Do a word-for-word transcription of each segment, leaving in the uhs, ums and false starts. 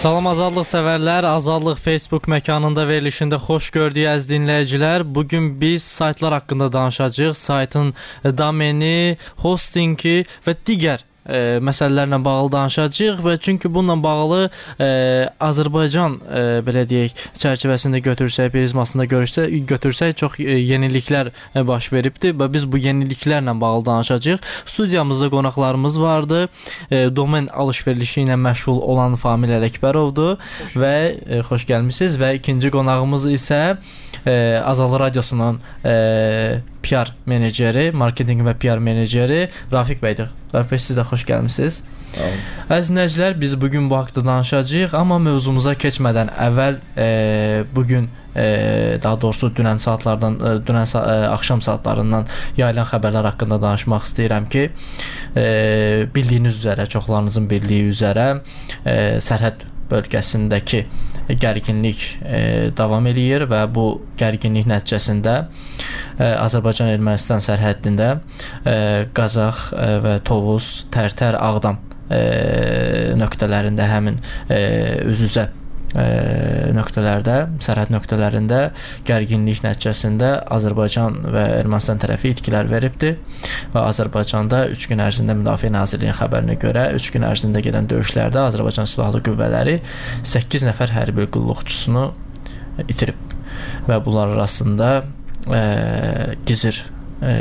Salam azadlıq sevərlər, Azadlıq Facebook məkanında verilişində xoş gördük əziz dinləyicilər. Bugün biz saytlar haqqında danışacağıq. Saytın domeni, hostingi və digər E, məsələlərlə bağlı danışacağıq və çünki bununla bağlı e, Azərbaycan e, belə deyək çərçivəsində götürsək, prizmasında görürsək, götürsək çox e, yeniliklər e, baş veribdir və biz bu yeniliklərlə bağlı danışacağıq. Studiyamızda qonaqlarımız vardı. E, domen alış-verişi ilə məşğul olan Famil Ələkbərovdur və e, xoş gəlmisiniz və ikinci qonağımız isə e, Azadlıq Radiosunun e, P R meneceri, marketinq və P R meneceri Rafiq bəydir. Rafiq bəy, siz də xoş gəlmisiniz. Sağ olun. Əziz dinləyicilər, biz bugün bu haqda danışacağıq, amma mövzumuza keçmədən əvvəl e, bugün e, daha doğrusu dünən saatlardan, e, dünən sa e, axşam saatlarından yayılan xəbərlər haqqında danışmaq istəyirəm ki, e, bildiyiniz üzrə, çoxlarınızın bildiyi üzrə e, sərhəd bölgəsindəki gərginlik e, davam eləyir və bu gərginlik nəticəsində e, Azərbaycan-Ermənistan sərhəddində e, Qazax e, və Tovuz, Tərtər, Ağdam e, nöqtələrində həmin e, üz-üzə e, nöqtələrdə, sərhəd nöqtələrində gərginlik nəticəsində Azərbaycan və Ermənistan tərəfi itkilər veribdir və Azərbaycanda üç gün ərzində Müdafiə Nazirliyinin xəbərinə görə üç gün ərzində gedən döyüşlərdə Azərbaycan Silahlı Qüvvələri səkkiz nəfər hərbi qulluqçusunu itirib və bunlar arasında e, Gizir e,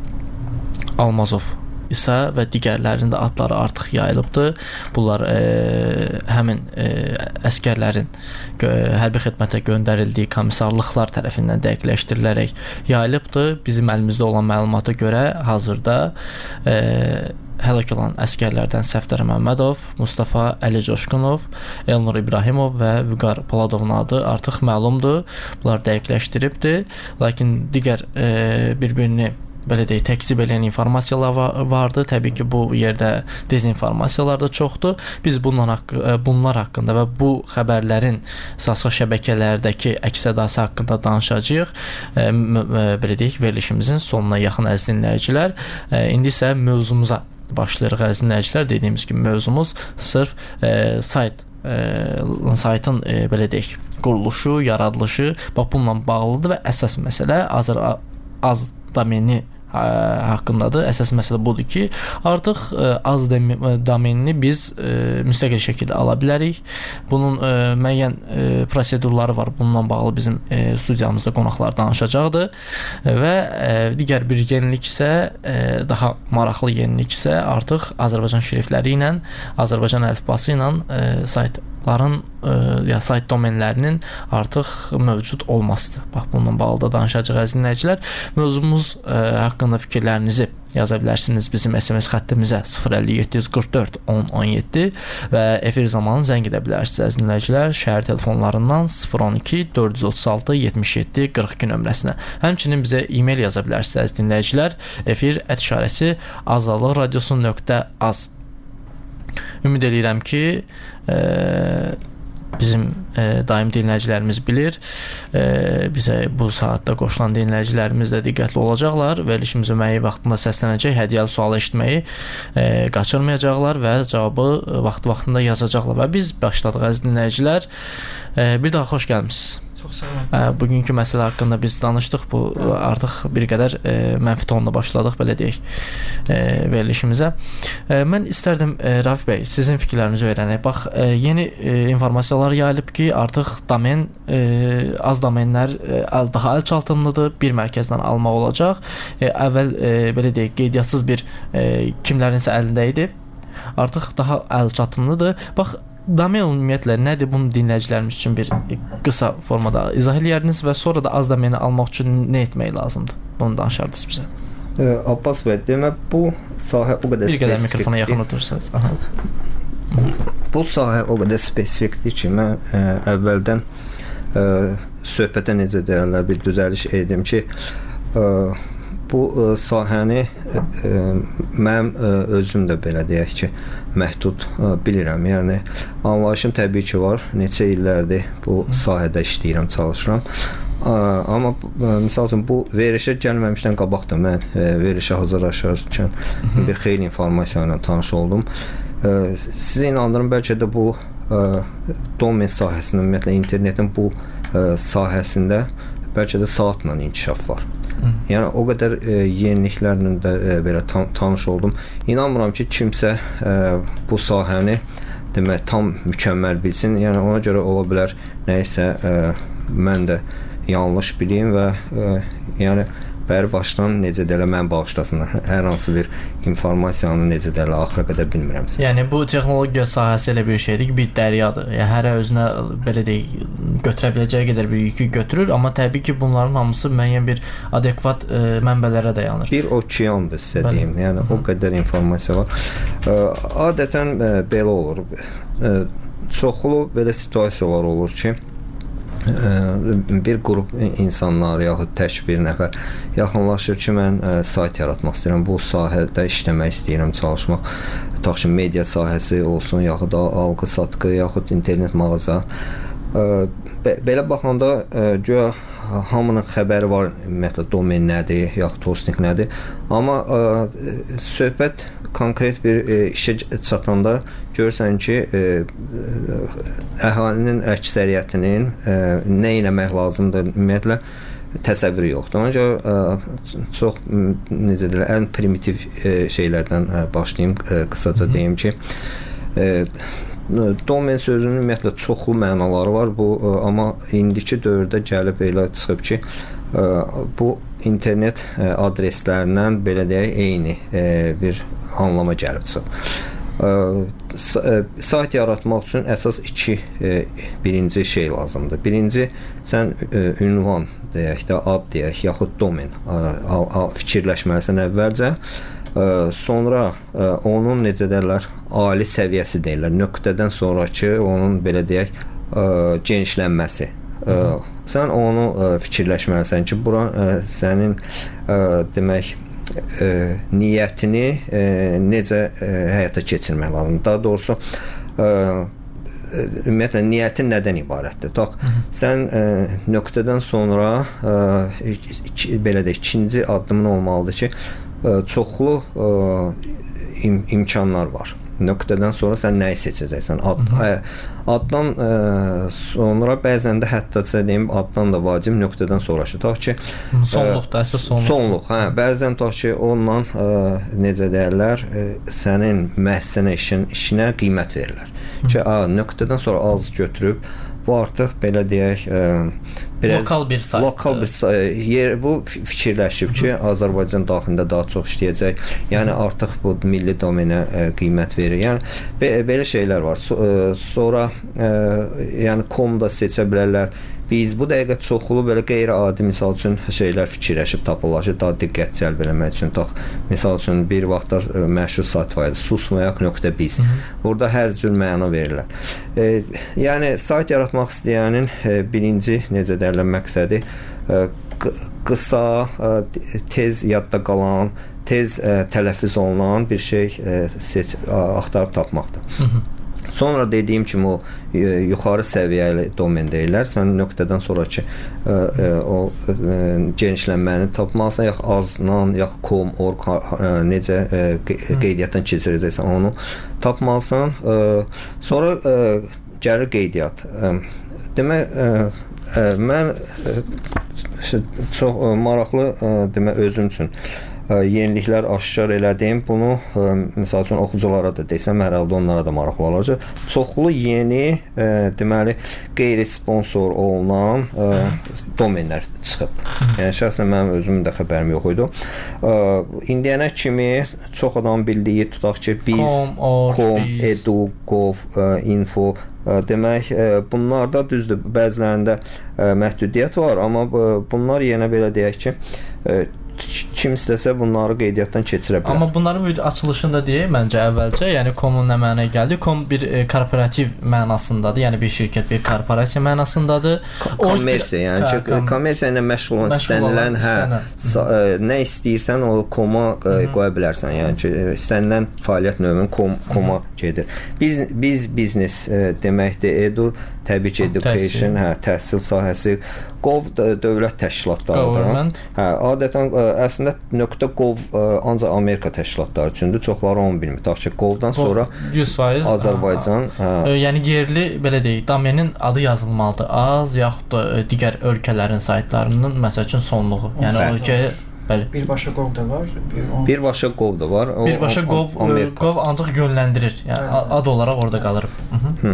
Almazov isə və digərlərinin də adları artıq yayılıbdır. Bunlar e, həmin e, əskərlərin gö hərbi xidmətə göndərildiyi komissarlıqlar tərəfindən dəqiqləşdirilərək yayılıbdır. Bizim əlimizdə olan məlumata görə hazırda e, həlak olan əskərlərdən Səfdər Məmmədov, Mustafa Əli Coşqunov, Elnur İbrahimov və Vüqar Poladovun adı artıq məlumdur. Bunlar dəqiqləşdiribdir. Lakin digər e, bir-birini belə deyək, təkzib eləyən informasiyalar vardı. Təbii ki, bu yerdə dezinformasiyalar da çoxdur. Biz bunlar, haqq bunlar haqqında və bu xəbərlərin sosial şəbəkələrdəki əks-sədası haqqında danışacağıq. E, belə deyək, verilişimizin sonuna yaxın əziz dinləyicilər. E, indi isə mövzumuza başlayırıq əziz dinləyicilər. Dediyimiz kimi mövzumuz sırf e, sayt E, saytın e, belə deyək, quruluşu, yaradılışı bax bununla bağlıdır və əsas məsələ Azər az domeni haqqındadır. Əsas məsələ budur ki, artıq ə, az domenini biz ə, müstəqil şəkildə ala bilərik. Bunun ə, müəyyən ə, prosedurları var. Bununla bağlı bizim ə, studiyamızda qonaqlar danışacaqdır. Və ə, digər bir yenilik isə, ə, daha maraqlı yenilik isə artıq Azərbaycan şrifləri ilə, Azərbaycan əlifbası ilə ə, saytların ə, ya sayt domenlərinin artıq mövcud olmasıdır. Bax, bununla bağlı da danışacaq əziz dinləyicilər. Mövzumuz ə, haqqında fikirlərinizi yaza bilərsiniz bizim S M S xəttimizə sıfır əlli yeddi yüz qırx dörd on on yeddi və efir zamanı zəng edə bilərsiniz əziz dinləyicilər şəhər telefonlarından sıfır on iki dörd yüz otuz altı yetmiş yeddi qırx iki nömrəsinə. Həmçinin bizə e-mail yaza bilərsiniz əziz dinləyicilər. Efir ət işarəsi azadlıq radiosu nöqtə az. Ümid edirəm ki, e, bizim e, daim dinləyicilərimiz bilir. E, bizə bu saatda qoşulan dinləyicilərimiz də diqqətli olacaqlar. Verilişimiz müəyyən vaxtında səslənəcək, hədiyyəli sualı eşitməyi e, qaçırmayacaqlar və cavabı vaxt-vaxtında yazacaqlar. Və biz başladıq əziz dinləyicilər. E, bir daha xoş gəlmisiniz. Çox sağ olun. Bugünkü məsələ haqqında biz danışdıq. Bu artıq bir qədər e, mənfi tonla başladıq, belə deyək, e, verilişimizə. E, mən istərdim e, Rafiq bəy, sizin fikirlərinizi öyrənək. Bax, e, yeni e, informasiyalar yayılıb ki, artıq domen e, az domenlər e, daha əlçatımlıdır, bir mərkəzdən almaq olacaq. E, əvvəl e, belə deyək, qeydiyyatssız bir e, kimlərinsə əlində idi. Artıq daha əlçatımlıdır. Bax, domen ümumiyyətlə nədir? Bunu dinləyicilərimiz üçün bir qısa formada izah eləyərdiniz və sonra da az domeni almaq üçün nə etmək lazımdır? Bunu danışardınız bizə. Ə, Abbas bəy, demək bu sahə o qədər spesifikdir. Bir qədər mikrofona yaxın otursanız. Aha. Bu sahə o qədər spesifikdir ki, mən ə, əvvəldən ə, söhbətə necə deyirlər, bir düzəliş edim ki, ə, bu ə, sahəni ə, mənim ə, özüm də belə deyək ki, məhdud ə, bilirəm. Yəni anlayışım təbii ki var. Neçə illərdir bu sahədə işləyirəm, çalışıram. Ə, amma ə, misal üçün bu verilişə gəlməmişdən qabaq da mən ə, verilişə hazırlaşarkən bir xeyli informasiya ilə tanış oldum. Ə, sizə inandırım, bəlkə də bu domen sahəsində, ümumiyyətlə internetin bu sahəsində bəlkə də saatla inkişaf var. Hı. Yəni o qədər e, yeniliklərlə də e, belə tan tanış oldum. İnanmıram ki, kimsə e, bu sahəni demək tam mükəmməl bilsin. Yəni ona görə ola bilər nəyisə e, mən də yanlış bileyim və e, yəni bəri başdan necə də elə mən bağışlasınlar. Hər hansı bir informasiyanı necə də elə axıra qədər bilmirəmsə. Yəni bu texnologiya sahəsi elə bir şeydir ki, bir dəryadır. Yəni hərə özünə belə deyək götürə biləcəyi qədər bir yükü götürür, amma təbii ki, bunların hamısı müəyyən bir adekvat e, mənbələrə dayanır. Bir okeandır sizə deyim. Yəni Hı -hı. o qədər informasiya var. E, adətən e, belə olur. E, çoxlu belə situasiyalar olur ki, bir qrup insanlar yaxud tək bir nəfər yaxınlaşır ki, mən ə, sayt yaratmaq istəyirəm, bu sahədə işləmək istəyirəm, çalışmaq, tutaq ki, media sahəsi olsun, yaxud da alqı-satqı, yaxud internet mağaza. Ə, be belə baxanda ə, güya hamının xəbəri var, ümumiyyətlə domen nədir, yaxud hosting nədir, amma ə, söhbət konkret bir e, işə çatanda görürsən ki, e, əhalinin əksəriyyətinin e, nə eləmək lazımdır, ümumiyyətlə təsəvvürü yoxdur. Ona görə e, çox necə deyirlər, ən primitiv e, şeylərdən e, başlayım, e, qısaca Hı -hı. deyim ki, e, domen sözünün ümumiyyətlə çoxlu mənaları var, bu e, amma indiki dövrdə gəlib elə çıxıb ki, e, bu internet e, adreslərindən belə deyək eyni e, bir anlama gəlib çıxıb. Sayt yaratmaq üçün əsas iki e, birinci şey lazımdır. Birinci, sən e, ünvan deyək də, ad deyək, yaxud domen e, fikirləşməlisən əvvəlcə. E, sonra e, onun necə deyirlər, ali səviyyəsi deyirlər. Nöqtədən sonraki onun belə deyək e, genişlənməsi. Hı -hı. E, sən onu e, fikirləşməlisən ki, bura e, sənin e, demək E, niyyətini e, necə e, həyata keçirmək lazımdır. Daha doğrusu e, ümumiyyətlə niyyətin nədən ibarətdir? Bax, sən e, nöqtədən sonra e, iki, belə də ikinci addımın olmalıdır ki, e, çoxlu e, im imkanlar var. Nöqtədən sonra sən nəyi seçəcəksən? Ad, ə, addan ə, sonra bəzən də hətta deyim, addan da vacib nöqtədən sonrası. Tutaq ki, sonluqda, əsas sonluq. Sonluq, hə, bəzən tutaq ki, onunla ə, necə deyirlər, ə, sənin müəssisənə işin, işinə qiymət verirlər. Hı. Ki, a, nöqtədən sonra az götürüb, bu artıq belə deyək, ə, biraz lokal bir sayt. Lokal bir yer, bu fikirləşib ki, Azərbaycan daxilində daha çox işləyəcək. Yəni artıq bu milli domenə ə, qiymət verir. Yəni be belə şeylər var. So ə, sonra ə, yəni com da seçə bilərlər. Biz bu dəqiqə çoxlu belə qeyri-adi misal üçün şeylər fikirləşib tapırlar ki, daha diqqət cəlb eləmək üçün. Tax, misal üçün bir vaxtlar məşhur sayt var idi, susmayak.biz. Burada hər cür məna verirlər. E, yəni sayt yaratmaq istəyənin e, birinci necə deyirlər məqsədi e, qısa, e, tez yadda qalan, tez e, tələffüz olunan bir şey e, seç, axtarıb tapmaqdır. Hı -hı. Sonra dediyim kimi o e, yuxarı səviyyəli domen deyirlər. Sən nöqtədən sonraki e, e, o e, genişlənməni tapmalısan, yax aznan, yax com, org e, necə e, qeydiyyatdan keçirəcəksən onu tapmalısan. E, sonra e, gəlir qeydiyyat. E, demək e, e, mən e, çox e, maraqlı e, demək özüm üçün yeniliklər aşkar elədim. Bunu ə, məsəl üçün oxuculara da desəm, hər halda onlara da maraqlı olacaq. Çoxlu yeni, ə, deməli, qeyri-sponsor olunan ə, domenlər çıxıb. Yəni şəxsən mənim özümün də xəbərim yox idi. Ə, indiyənə kimi çox adam bildiyi, tutaq ki, biz, com, edu, gov, ə, info, ə, demək, ə, bunlarda düzdür, bəzilərində ə, məhdudiyyət var, amma ə, bunlar yenə belə deyək ki, ə, kim istəsə bunları qeydiyyatdan keçirə bilər. Amma bunların bir açılışında deyək, məncə əvvəlcə, yəni comun nə mənaya gəldi? Com bir e, korporativ mənasındadır, yəni bir şirkət, bir korporasiya mənasındadır. Kommersiya, yəni hə, ki, kommersiya ilə məşğul olan, istənilən, hə, ə, nə istəyirsən o coma qoya bilərsən. Yəni ki, istənilən fəaliyyət növünün com, coma gedir. Biz, biz biznes ə, deməkdir, edu, təbii ki, education, hə, təhsil sahəsi, gov dövlət təşkilatlarıdır. Hə, adətən ə, əslində əslində .gov ancaq Amerika təşkilatları üçündür. Çoxları onu bilmir. Ta ki Govdan sonra yüz faiz Azərbaycan, hə. Yəni yerli belə deyək, domenin adı yazılmalıdır. Az yaxud da digər ölkələrin saytlarının məsəl üçün sonluğu. Yəni o ölkəyə bəli. Birbaşa Gov da var. Bir on... Birbaşa Gov da var. O, Birbaşa Gov, Gov ancaq yönləndirir. Yəni hə. Ad olaraq orada qalır. Hı.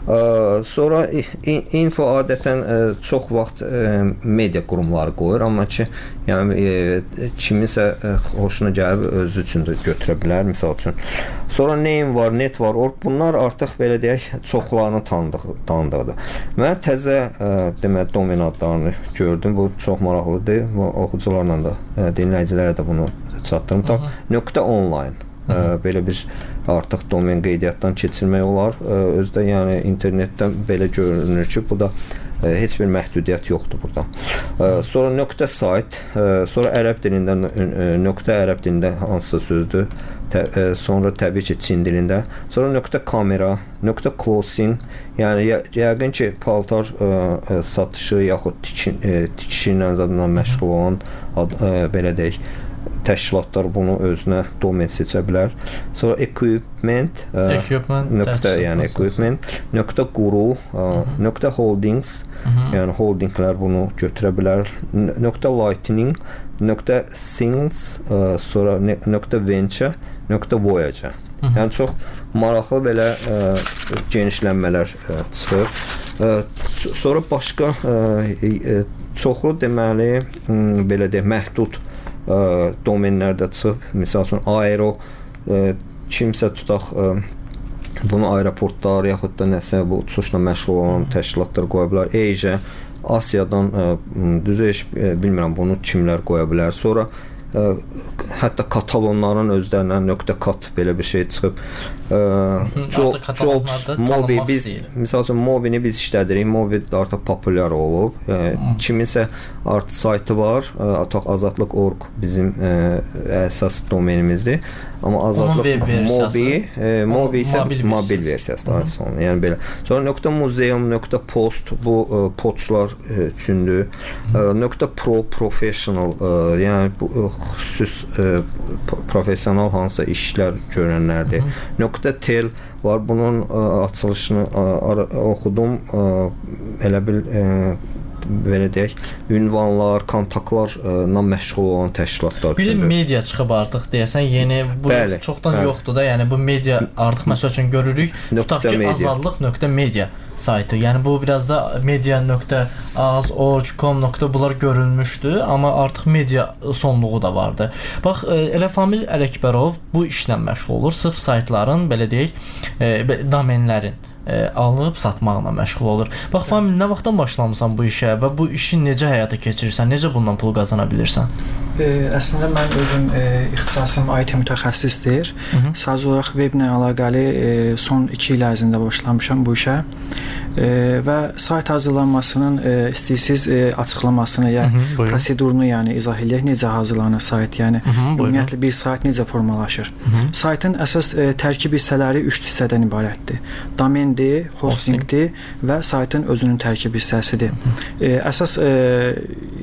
Ə, sonra info adətən ə, çox vaxt ə, media qurumları qoyur, amma ki, yəni ə, kimisə ə, xoşuna gəlib özü üçün də götürə bilər, misal üçün. Sonra name var, net var, org. Bunlar artıq belə deyək, çoxlarını tanıdıq, tanıdıqdır. Mən təzə ə, demək domen adlarını gördüm. Bu çox maraqlıdır. Bu oxucularla da, ə, dinləyicilərə də bunu çatdırım. Tak, nöqtə online. Ə, belə bir artıq domen qeydiyyatdan keçirmək olar. Ə, özdə yəni internetdən belə görünür ki, bu da ə, heç bir məhdudiyyət yoxdur burada. Ə, sonra nöqtə sayt, ə, sonra ərəb dilindən ə, nöqtə ərəb dilində hansısa sözdür. Tə, ə, sonra təbii ki Çin dilində. Sonra nöqtə kamera, nöqtə closing, yəni yə, yəqin ki paltar ə, ə, satışı yaxud tikin, ə, tikişi ilə zadından məşğul olan ad, ə, belə deyək təşkilatlar bunu özünə domen seçə bilər. Sonra equipment, equipment nöqtə, yəni equipment, nöqtə quru, nöqtə holdings, yəni holdinglər bunu götürə bilər. Nöqtə lightning, nöqtə things, sonra nöqtə venture, nöqtə voyager. Yəni çox maraqlı belə ə, genişlənmələr ə, çıxır. Ə, sonra başqa ə, ə, çoxlu deməli ə, belə deyək məhdud ə, domenlərdə çıxıb. Məsəl üçün aero ə, kimsə tutaq ə, bunu aeroportlar yaxud da nəsə bu uçuşla məşğul olan təşkilatlar qoya bilər. Asia, Asiyadan ə, düzü heç ə, bilmirəm bunu kimlər qoya bilər. Sonra ə, hətta katalonların özlərindən nöqtə kat belə bir şey çıxıb. Jobs, Mobi biz məsəl üçün Mobini biz işlədirik. Mobi artıq populyar olub. Yəni, kiminsə artıq saytı var. Artıq azadlıq nöqtə org bizim ə, əsas domenimizdir. Amma azadlıq Mobi, e, Mobi isə mobil versiyası. Yəni belə. Sonra nöqtə muzeum, nöqtə post bu ə, poçlar üçündür. Nöqtə pro professional, ə, yəni bu xüsus ə, professional hansısa işlər görənlərdir. Nöqtə tel var. Bunun ə, açılışını ə, oxudum. Ə, elə bil ə, belə deyək, ünvanlar, kontaktlarla məşğul olan təşkilatlar üçündür. Bir media çıxıb artıq deyəsən, yeni bu bəli, çoxdan bəli. Yoxdur da, yəni bu media artıq məsəl üçün görürük. Tutaq ki, azadlıq nöqtə media saytı. Yəni bu biraz da media nöqtə az org com nöqtə bunlar görülmüşdü, amma artıq media sonluğu da vardı. Bax, elə Famil Ələkbərov bu işlə məşğul olur. Sırf saytların, belə deyək, domenlərin alıb satmaqla məşğul olur. Bax, Famil, nə vaxtdan başlamısan bu işə və bu işi necə həyata keçirirsən? Necə bundan pul qazana bilirsən? E, əslində mən özüm e, ixtisasım I T mütəxəssisdir. Sadəcə olaraq weblə əlaqəli e, son iki il ərzində başlamışam bu işə. E, və sayt hazırlanmasının e, istəyirsiniz e, açıqlamasını, yəni prosedurunu yəni izah eləyək, necə hazırlanır sayt, yəni Hı -hı, ümumiyyətlə bir sayt necə formalaşır. Hı -hı. Saytın əsas e, tərkib hissələri üç hissədən ibarətdir. Domen hostingdir və saytın özünün tərkib hissəsidir. E, əsas e,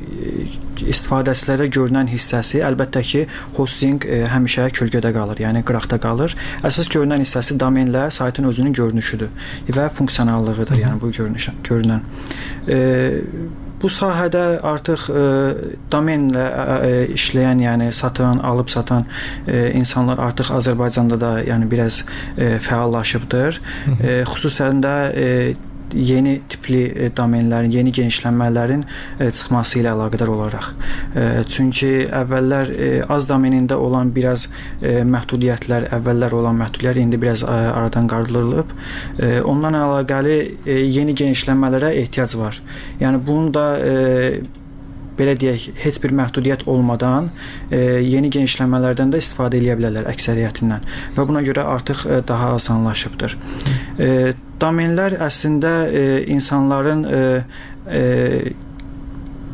istifadəçilərə görünən hissəsi əlbəttə ki, hosting e, həmişə kölgədə qalır, yəni qıraqda qalır. Əsas görünən hissəsi domenlə saytın özünün görünüşüdür və funksionallığıdır, yəni bu görünüş, görünən. E, Bu sahədə artıq e, domenlə e, işləyən, yəni satan, alıb satan e, insanlar artıq Azərbaycanda da yəni biraz e, fəallaşıbdır. E, xüsusən də e, yeni tipli e, domenlərin, yeni genişlənmələrin e, çıxması ilə əlaqədar olaraq. E, çünki əvvəllər e, az domenində olan biraz e, məhdudiyyətlər, əvvəllər olan məhdudiyyətlər indi biraz e, aradan qaldırılıb. E, ondan əlaqəli e, yeni genişlənmələrə ehtiyac var. Yəni bunu da e, belə deyək, heç bir məhdudiyyət olmadan e, yeni genişlənmələrdən də istifadə edə bilərlər əksəriyyətindən və buna görə artıq e, daha asanlaşıbdır. E, domenlər əslində e, insanların e, e,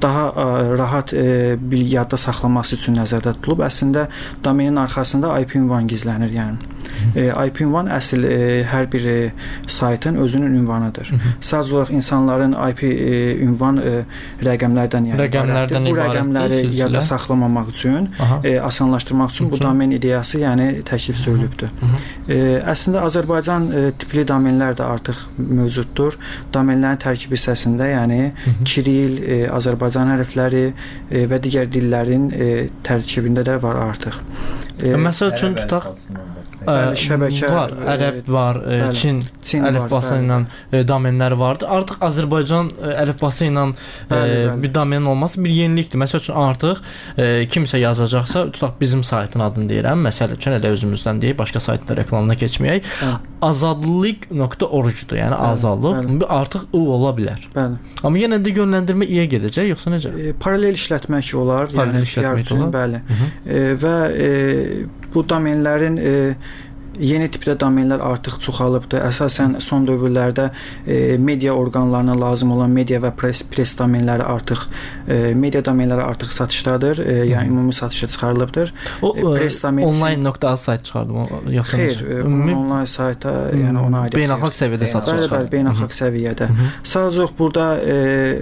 daha rahat bilgi yadda saxlanması üçün nəzərdə tutulub. Əslində domenin arxasında I P ünvan gizlənir, yəni. I P ünvan əsl hər bir saytın özünün ünvanıdır. Sadəcə olaraq insanların I P ünvan rəqəmlərdən, yəni rəqəmlərdən bu rəqəmləri yadda saxlamamaq üçün, asanlaşdırmaq üçün bu domen ideyası, yəni təklif sürülübdür. Əslində Azərbaycan tipli domenlər də artıq mövcuddur. Domenlərin tərkib hissəsində, yəni Kiril, Azərbaycan hərfləri və digər dillərin tərkibində də var artıq. Məsəl üçün tutaq Bəli, şəbəkə var, ərəb var, bəli, Çin, Çin əlifbası ilə domenləri vardı. Artıq Azərbaycan əlifbası ilə bir domenin olması bir yenilikdir. Məsəl üçün artıq e, kimsə yazacaqsa, tutaq bizim saytın adını deyirəm. Məsəl üçün elə özümüzdən deyək, başqa saytın reklamına keçməyək. azadlıq nöqtə org-dur. Yəni bəli, azadlıq bəli. Artıq I ola bilər. Bəli. Amma yenə də yönləndirmə I-yə gedəcək, yoxsa necə? E, paralel işlətmək olar, paralel yəni işlətmək olar. Bəli. E, və e, bu domenlərin e, yeni tipdə domenlər artıq çoxalıbdır. Əsasən son dövrlərdə e, media orqanlarına lazım olan media və pres, pres domenləri artıq e, media domenləri artıq satışdadır. E, yəni ümumi satışa çıxarılıbdır. O e, pres domen online.az sayt çıxardım yoxsa Xeyr, e, bunun onlayn sayta, yəni ona aid. Beynəlxalq səviyyədə satışa çıxarılır. Bəli, bəli, beynəlxalq səviyyədə. Sadəcə burada e,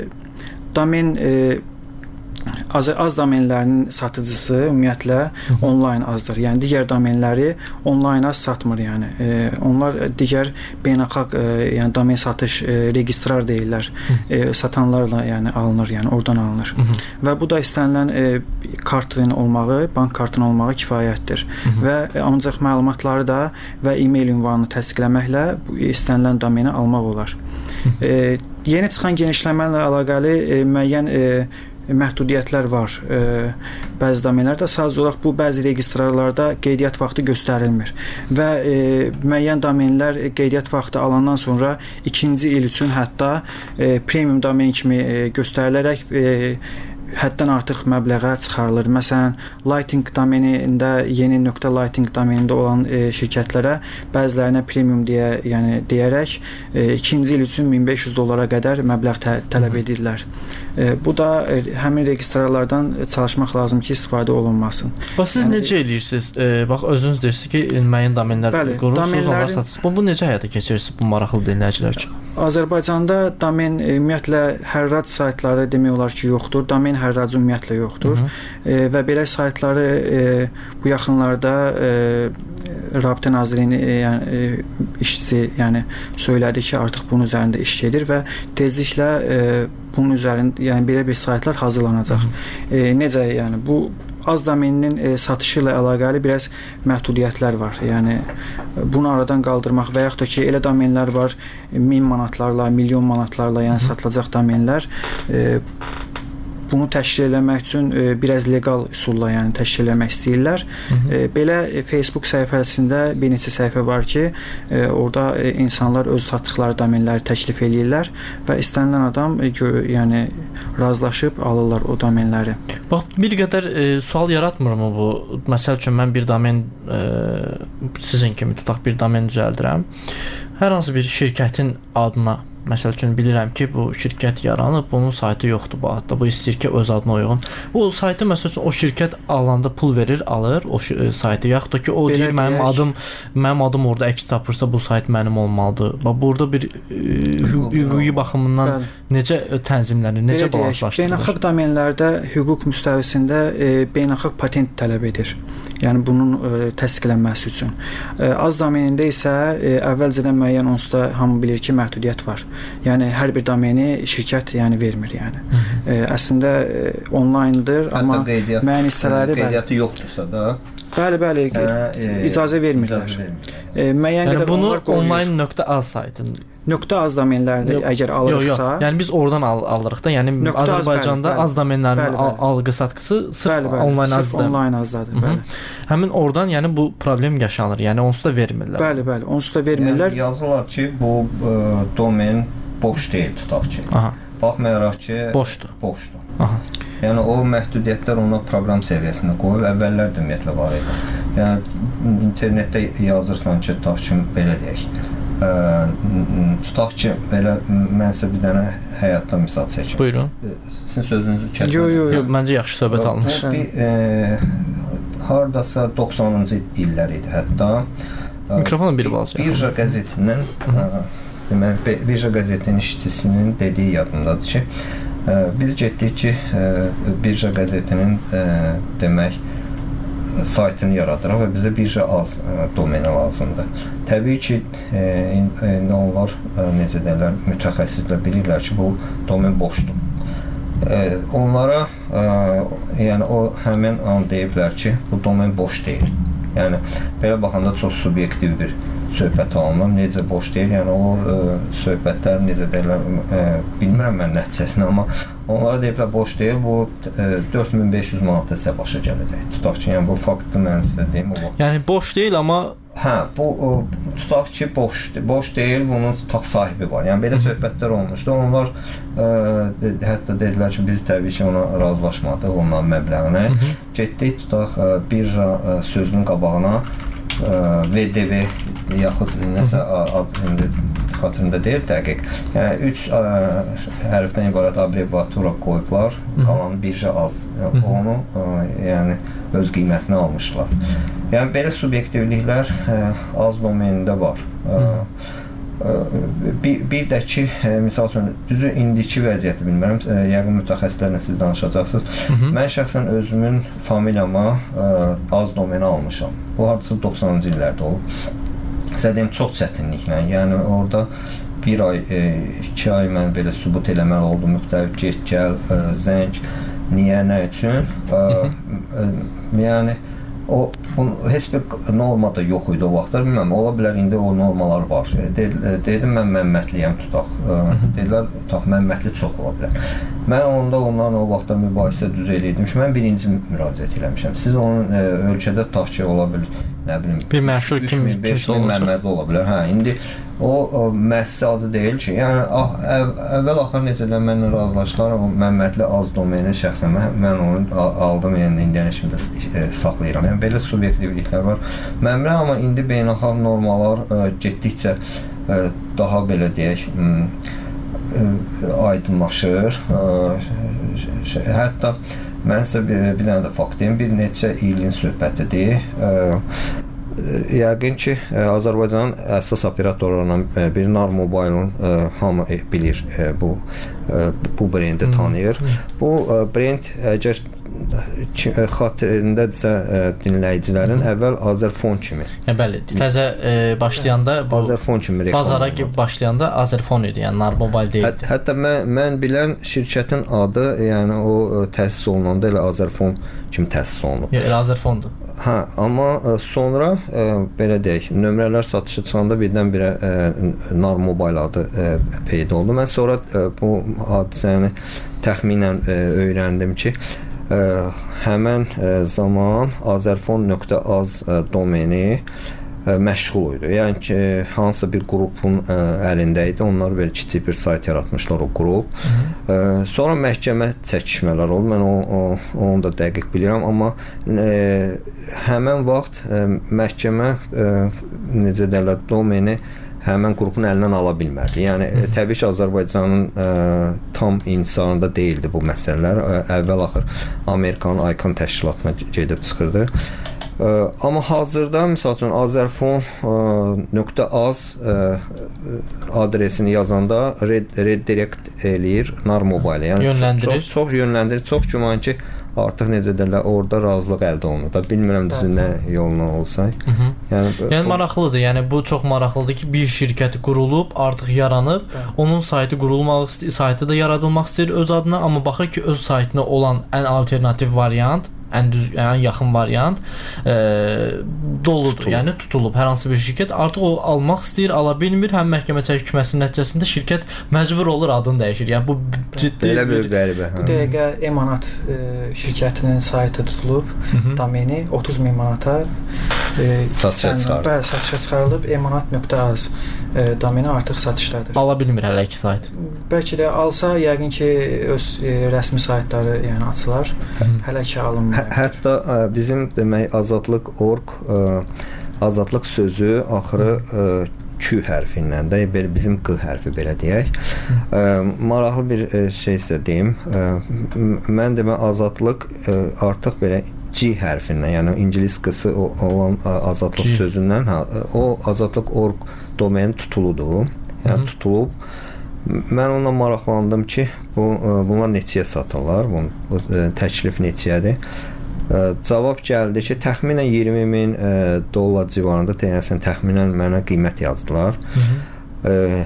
domen e, Az, az domenlərinin satıcısı ümumiyyətlə onlayn azdır. Yəni digər domenləri onlayn az satmır, yəni. E, onlar digər beynəlxalq e, yəni domen satış e, registrar deyirlər. E, satanlarla yəni alınır, yəni oradan alınır. Hı -hı. Və bu da istənilən e, kartın olmağı, bank kartının olmağı kifayətdir. Hı -hı. Və ancaq məlumatları da və e-mail ünvanını təsdiqləməklə bu istənilən domeni almaq olar. Hı -hı. E, yeni çıxan genişləmə ilə əlaqəli e, müəyyən e, məhdudiyyətlər var. E, bəzi domenlərdə sadəcə olaraq bu bəzi registrarlarda qeydiyyat vaxtı göstərilmir və e, müəyyən domenlər qeydiyyat vaxtı alandan sonra ikinci il üçün hətta e, premium domen kimi e, göstərilərək e, həddən artıq məbləğə çıxarılır. Məsələn, Lighting domenində, yeni nöqtə Lighting domenində olan e, şirkətlərə bəzilərinə premium deyə, yəni deyərək e, ikinci il üçün min beş yüz dollara qədər məbləğ tə tələb edirlər. E, bu da e, həmin registrarlardan çalışmaq lazım ki, istifadə olunmasın. Bax, siz yəni, necə eləyirsiniz? E, bax, özünüz deyirsiniz ki, müəyyən domenlər bəli, qurursunuz, onlar satırsınız. Bu, bu necə həyata keçirirsiniz bu maraqlı dinləyicilər üçün? Azərbaycanda domen e, ümumiyyətlə hərrac saytları demək olar ki, yoxdur. Domen hərracı ümumiyyətlə yoxdur. Hı -hı. E, və belə saytları e, bu yaxınlarda e, Rabitə Nazirliyinin e, yəni, e, işçisi yəni söylədi ki, artıq bunun üzərində iş gedir və tezliklə e, bunun üzərində yəni belə bir saytlar hazırlanacaq. Hı -hı. E, necə yəni bu az domeninin e, satışı ilə əlaqəli biraz məhdudiyyətlər var. Yəni bunu aradan qaldırmaq və yaxud da ki, elə domenlər var min manatlarla, milyon manatlarla yəni satılacaq domenlər. E, Bunu təşkil eləmək üçün e, biraz legal üsulla yəni təşkil eləmək istəyirlər. Hı -hı. E, belə e, Facebook səhifəsində bir neçə səhifə var ki, e, orada e, insanlar öz satdıqları domenləri təklif eləyirlər və istənilən adam e, yəni razılaşıb alırlar o domenləri. Bax, bir qədər e, sual yaratmırmı bu? Məsəl üçün mən bir domen e, sizin kimi tutaq bir domen düzəldirəm. Hər hansı bir şirkətin adına, məsəl üçün bilirəm ki, bu şirkət yaranıb, bunun saytı yoxdur bu adda. Bu istəyir ki, öz adına uyğun. Bu saytı məsəl üçün o şirkət alanda pul verir, alır o saytı. Yaxud da ki, o Belə deyir, mənim deyək. adım mənim adım orada əks tapırsa bu sayt mənim olmalıdır. Bax, burada bir hüquqi baxımından Bəli. necə tənzimlənir, necə balanslaşdırılır? Beynəlxalq domenlərdə hüquq müstəvisində e, beynəlxalq patent tələb edir. Yəni bunun e, təsdiqlənməsi üçün. E, az domenində isə e, əvvəlcədən müəyyən onsuz da hamı bilir ki, məhdudiyyət var. Yəni hər bir domeni şirkət yəni vermir yəni. Hı -hı. E, əslində e, onlayndır, amma müəyyən hissələri qeydiyyatı yoxdursa da Bəli, bəli, Sənə, e, icazə vermirlər. İcazə vermirlər. E, müəyyən yəni qədər bunu onlar qoyur. online.az saytın Nöqtə az domenlərdə əgər alırıqsa, yox, yox. Yəni biz oradan al alırıq da. Yəni nöqtə Azərbaycanda az, bəli, az domenlərin al algı satqısı sırf bəli, bəli, online azdır. Online azdadır, bəli. Həmin oradan yəni bu problem yaşanır. Yəni onsuz da vermirlər. Bəli, bəli, onsuz da vermirlər. Yəni, yazırlar ki, bu ə, domen boş deyil tutaq ki. Aha. Baxmayaraq ki, boşdur. Boşdur. Aha. Yəni o məhdudiyyətlər ona proqram səviyyəsində qoyub, əvvəllər də ümumiyyətlə var idi. Yəni internetdə yazırsan ki, tutaq ki, belə deyək. Ə, tutaq ki, belə mən sizə bir dənə həyatdan misal çəkim. Buyurun. Sizin sözünüzü kəsmədim. Yox, yox, yox. Məncə yaxşı söhbət alınır. Bu bir e, hardasa doxsanıncı illər idi hətta. Mikrofonu bir balaca. Birja qəzetinin deməli Birja qəzetinin işçisinin dediyi yadımdadır ki, ə, biz getdik ki, ə, Birja qəzetinin ə, demək saytını yaradırıq və bizə birja az ə, domeni lazımdır. Təbii ki, e, indi onlar ə, necə deyirlər, mütəxəssislər bilirlər ki, bu domen boşdur. E, onlara ə, yəni o həmin an deyiblər ki, bu domen boş deyil. Yəni belə baxanda çox subyektiv bir söhbət alınır. Necə boş deyil? Yəni o ə, söhbətlər necə deyirlər, ə, bilmirəm mən nəticəsini, amma onlara deyiblər boş deyil. Bu ə, dörd min beş yüz manat sizə başa gələcək. Tutaq ki, yəni bu faktı mən sizə deyim o vaxt. Yəni boş deyil, amma hə, bu ə, tutaq ki, boş boş deyil, bunun tutaq sahibi var. Yəni belə söhbətlər olmuşdu. Onlar ə, hətta dedilər ki, biz təbii ki, ona razılaşmadıq, onların məbləğinə. Getdik, tutaq ə, birja ə, sözünün qabağına V D V yaxud nəsə ad indi xatırımda deyil dəqiq. Yəni üç ə, hərfdən ibarət abreviatura qoyublar, qalanı birja az. Yəni, onu ə, yəni öz qiymətini almışlar. Yəni belə subyektivliklər ə, az domenində var. Ə, ə, bir, bir də ki, ə, misal üçün düzü indiki vəziyyəti bilmirəm, ə, yəqin mütəxəssislərlə siz danışacaqsınız. Hı -hı. Mən şəxsən özümün familiyama ə, az domeni almışam. Bu hardasa doxsanıncı illərdə olub. Sizə deyim, çox çətinliklə, yəni orada bir ay, e, iki ay mən belə sübut eləməli oldum, müxtəlif get, gəl, e, zəng, niyə, nə üçün, e, e, yəni o, onun heç bir norma da yox idi o vaxtlar, bilməm, ola bilər, indi o normalar var. De, dedim, mən Məmmətliyəm, tutaq, e, dedilər, tutaq, Məmmətli çox ola bilər. Mən onda onlarla o vaxtda mübahisə düz eləyirdim ki, mən birinci müraciət eləmişəm. Siz onun e, ölkədə tutaq ki, ola bilir, nə bilim, bir məşhur kim, kimsə olacaq. Məmmədli ola bilər. Hə, indi o, o müəssisə adı deyil ki, yəni ah, əv, əvvəl axır necədən mənlə razılaşdılar, o Məmmədli az domeni şəxsən mən, mən onu aldım, yəni indiyən kimi də e, saxlayıram. Yəni belə subyektivliklər var. Məmrə, amma indi beynəlxalq normalar e, getdikcə e, daha belə deyək, m, e, aydınlaşır. E, hətta mən sizə bir, bir dənə də fakt deyim, bir neçə ilin söhbətidir. E, Yəqin ki, Azərbaycanın əsas operatorlarından biri Narmobile'ın hamı bilir, bu bu brendi tanıyır. Bu brend əgər xatirindədirsə dinləyicilərin əvvəl Azerfon kimi. Hə, bəli, təzə e, başlayanda bu Azerfon kimi reklam. Bazara gibi başlayanda Azerfon idi, yəni Narmobile deyil. Hət, hətta mən mən bilən şirkətin adı, yəni o təsis olunanda elə Azerfon kimi təsis olunub. Yox, elə Azerfondur. Hə, amma sonra ə, belə deyək, nömrələr satışa çıxanda birdən-birə Narmobile adı ə, peyda oldu. Mən sonra ə, bu hadisəni təxminən ə, öyrəndim ki, ə, həmən ə, zaman azerfon nöqtə az ə, domeni ə, məşğul idi. Yəni ki, hansısa bir qrupun ə, əlində idi. Onlar belə kiçik bir sayt yaratmışlar o qrup. Ə, sonra məhkəmə çəkişmələr oldu. Mən o, o onu da dəqiq bilirəm, amma ə, həmən vaxt ə, məhkəmə ə, necə deyirlər, domeni həmən qrupun əlindən ala bilmədi. Yəni ə, təbii ki, Azərbaycanın ə, tam intisarında deyildi bu məsələlər. Ə, əvvəl axır Amerikanın ICANN təşkilatına gedib çıxırdı. Ə, amma hazırda misal üçün azerfon nöqtə az adresini yazanda red, redirect eləyir Narmobile. Yəni yönləndirir. Çox, çox yönləndirir. Çox güman ki, artıq necə deyirlər, orada razılıq əldə olunur. Da bilmirəm düzü nə yolla olsa. Hı -hı. Yəni, yəni maraqlıdır. Yəni bu çox maraqlıdır ki, bir şirkət qurulub, artıq yaranıb, onun saytı qurulmaq istəyir, saytı da yaradılmaq istəyir öz adına, amma baxır ki, öz saytına olan ən alternativ variant, ən düz, ən yaxın variant e, doludur. Tutulub. Yəni tutulub hər hansı bir şirkət artıq o almaq istəyir, ala bilmir. Həm məhkəmə çəkişməsinin nəticəsində şirkət məcbur olur, adını dəyişir. Yəni bu ciddi belə bir qəribə. Bu dəqiqə Emanat e, şirkətinin saytı tutulub, Hı -hı. domeni otuz min manata e, satışa çıxarılıb. Bəli, satışa çıxarılıb. emanat nöqtə az e, domeni artıq satışdadır. Ala bilmir hələ ki sayt. Bəlkə də alsa, yəqin ki, öz e, rəsmi saytları yəni açılar. Hı -hı. Hələ ki alınmır. Hətta ə, bizim demək azadlıq nöqtə org ə, azadlıq sözü axırı ə, Q hərfi ilə də, belə bizim Q hərfi belə deyək. Ə, maraqlı bir ə, şey isə deyim. Ə, mən demə azadlıq ə, artıq belə G hərfindən, yəni ingilis qısı olan ə, azadlıq G. sözündən, ha, o azadlıq org domeni tutuludur. Yəni tutulub. Mən onunla maraqlandım ki, bu ə, bunlar neçəyə satırlar? Bu, bu ə, təklif neçəyədir? Cavab gəldi ki, təxminən iyirmi min e, dollar civarında deyəsən təxminən mənə qiymət yazdılar. Hı -hı. E,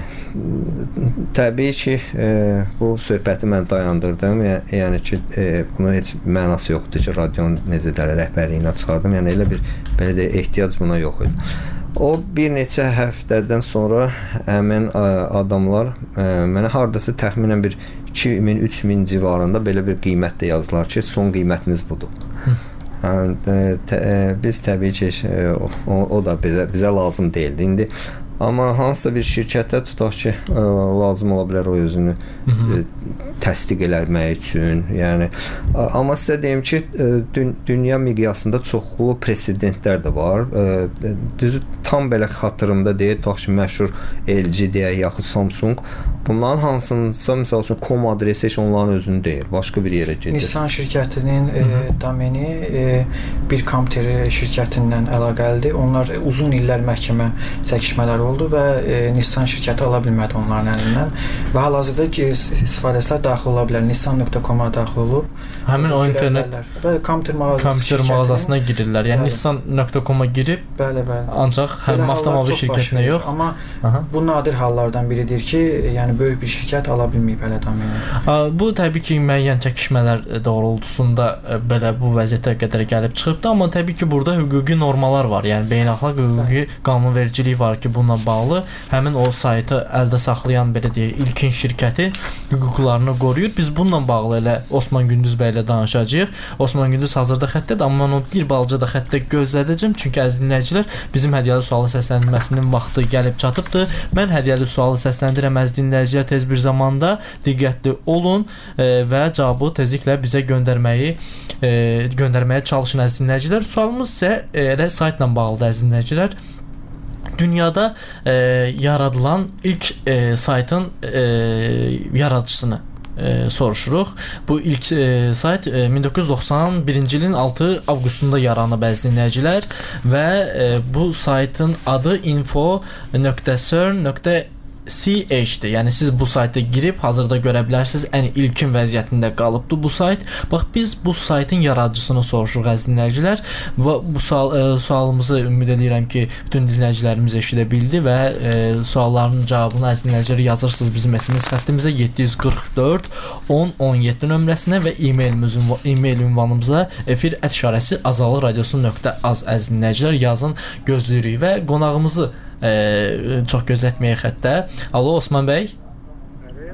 təbii ki, e, bu söhbəti mən dayandırdım. Yəni, yəni ki, e, bunun heç mənası yoxdur ki, radionun necə dələ rəhbərliyinə çıxardım. Yəni elə bir belə də ehtiyac buna yox idi. O bir neçə həftədən sonra həmin adamlar e, mənə hardasa təxminən bir iki min, üç min civarında belə bir qiymət də yazdılar ki, son qiymətiniz budur. Yəni, tə, biz təbii ki, o, o da bizə, bizə lazım deyildi. İndi amma hansısa bir şirkətə tutaq ki, lazım ola bilər o özünü Hı -hı. təsdiq eləmək üçün. Yəni, amma sizə deyim ki, dü dünya miqyasında çoxlu presedentlər də var. Düzü tam belə xatırımda deyil, tutaq ki, məşhur L G deyək, yaxud Samsung. Bunların hansınsa, misal üçün, com adresi heç onların özünü deyil, başqa bir yerə gedir. Nissan şirkətinin e, domeni e, bir kompüter şirkətindən əlaqəlidir. Onlar uzun illər məhkəmə çəkişmələri oldu və e, Nissan şirkəti ala bilmədi onların əlindən. Və hal-hazırda istifadəçilər daxil ola bilər. nissan nöqtə com-a daxil olub. Həmin o internet bəli, kompüter mağazası kompüter mağazasına girirlər. Yəni nissan nöqtə com-a girib, bəli, bəli. Ancaq həmin avtomobil şirkətinə yox. Amma Aha. bu nadir hallardan biridir ki, yəni böyük bir şirkət ala bilməyib elə domeni. Bu təbii ki, müəyyən çəkişmələr doğrultusunda belə bu vəziyyətə qədər gəlib çıxıbdı, amma təbii ki, burada hüquqi normalar var. Yəni beynəlxalq hüquqi qanunvericilik var ki, bununla bağlı həmin o saytı əldə saxlayan belə deyək, ilkin şirkəti hüquqlarını qoruyur. Biz bununla bağlı elə Osman Gündüz bəy ilə danışacağıq. Osman Gündüz hazırda xəttədir, amma mən onu bir balaca da xəttə gözlədəcəm. Çünki əziz dinləyicilər, bizim hədiyyəli sualı səsləndirməsinin vaxtı gəlib çatıbdır. Mən hədiyyəli sualı səsləndirəm, əziz dinləyicilər, tez bir zamanda diqqətli olun e, və cavabı tezliklə bizə göndərməyi e, göndərməyə çalışın, əziz dinləyicilər. Sualımız isə e, elə saytla bağlıdır, əziz dinləyicilər. Dünyada e, yaradılan ilk e, saytın e, yaradıcısını e, soruşuruq. Bu ilk e, sayt e, min doqquz yüz doxsan birinci ilin altı avqustunda yaranıb, əziz dinləyicilər, və e, bu saytın adı info nöqtə cern nöqtə C H-dir. Yəni siz bu sayta girib hazırda görə bilərsiniz. Ən ilkin vəziyyətində qalıbdı bu sayt. Bax, biz bu saytın yaradıcısını soruşuruq, əziz dinləyicilər. Bu, bu sual, e, sualımızı ümid edirəm ki, bütün dinləyicilərimiz eşidə bildi və e, sualların cavabını, əziz dinləyicilər, yazırsınız bizim S M S xəttimizə yeddi yüz qırx dörd on on yeddi nömrəsinə və e-mail e-mail ünvanımıza efir ət işarəsi azalı radiosu nöqtə az, əziz dinləyicilər, yazın, gözləyirik və qonağımızı e, çox gözlətməyək xəttə. Alo, Osman bəy. Bəli,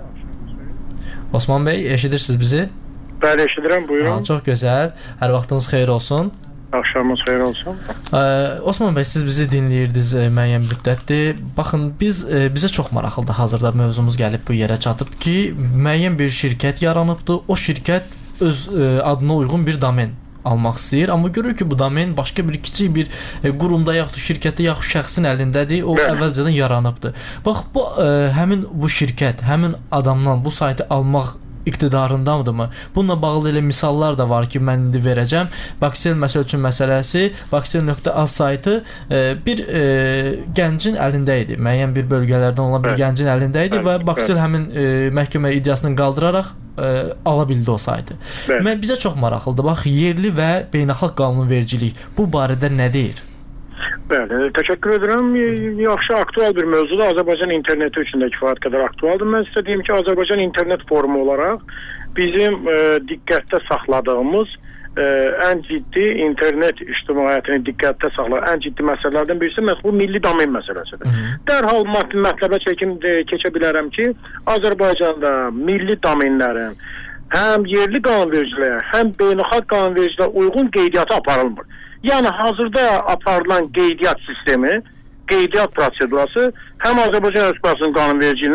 Osman bəy, eşidirsiniz bizi? Bəli, eşidirəm, buyurun. Ha, çox gözəl. Hər vaxtınız xeyir olsun. Axşamınız xeyir olsun. Ee, Osman bəy, siz bizi dinləyirdiniz e, müəyyən müddətdir. Baxın, biz e, bizə çox maraqlıdır. Hazırda mövzumuz gəlib bu yerə çatıb ki, müəyyən bir şirkət yaranıbdı. O şirkət öz e, adına uyğun bir domen almaq istəyir, amma görür ki, bu domen başqa bir kiçik bir e, qurumda yaxud şirkətdə yaxud şəxsin əlindədir. O əvvəlcədən yaranıbdı. Bax, bu e, həmin bu şirkət, həmin adamdan bu saytı almaq iqtidarındamdırmı? Bununla bağlı elə misallar da var ki, mən indi verəcəm. Baxsel məsəl üçün məsələsi, baxsel nöqtə az saytı e, bir e, gəncin əlində idi. Müəyyən bir bölgələrdən olan bir gəncin əlində idi və Baxsel həmin e, məhkəmə iddiasını qaldıraraq ə, ala bildi o saytı. Mən bizə çox maraqlıdır. Bax, yerli və beynəlxalq qanunvericilik bu barədə nə deyir? Bəli, təşəkkür edirəm. Yaxşı, aktual bir mövzudur. Azərbaycan interneti üçün də kifayət qədər aktualdır. Mən sizə deyim ki, Azərbaycan internet forumu olaraq bizim ə, diqqətdə saxladığımız ə, ən ciddi internet ictimaiyyətini diqqətdə saxlayan ən ciddi məsələlərdən birisi məhz bu milli domen məsələsidir. Hı -hı. Dərhal mətləbə çəkim keçə bilərəm ki, Azərbaycanda milli domenlərin həm yerli qanunvericiliyə, həm beynəlxalq qanunvericiliyə uyğun qeydiyyatı aparılmır. Yəni hazırda aparılan qeydiyyat sistemi, qeydiyyat prosedurası həm Azərbaycan Respublikasının qanunvericiliyinə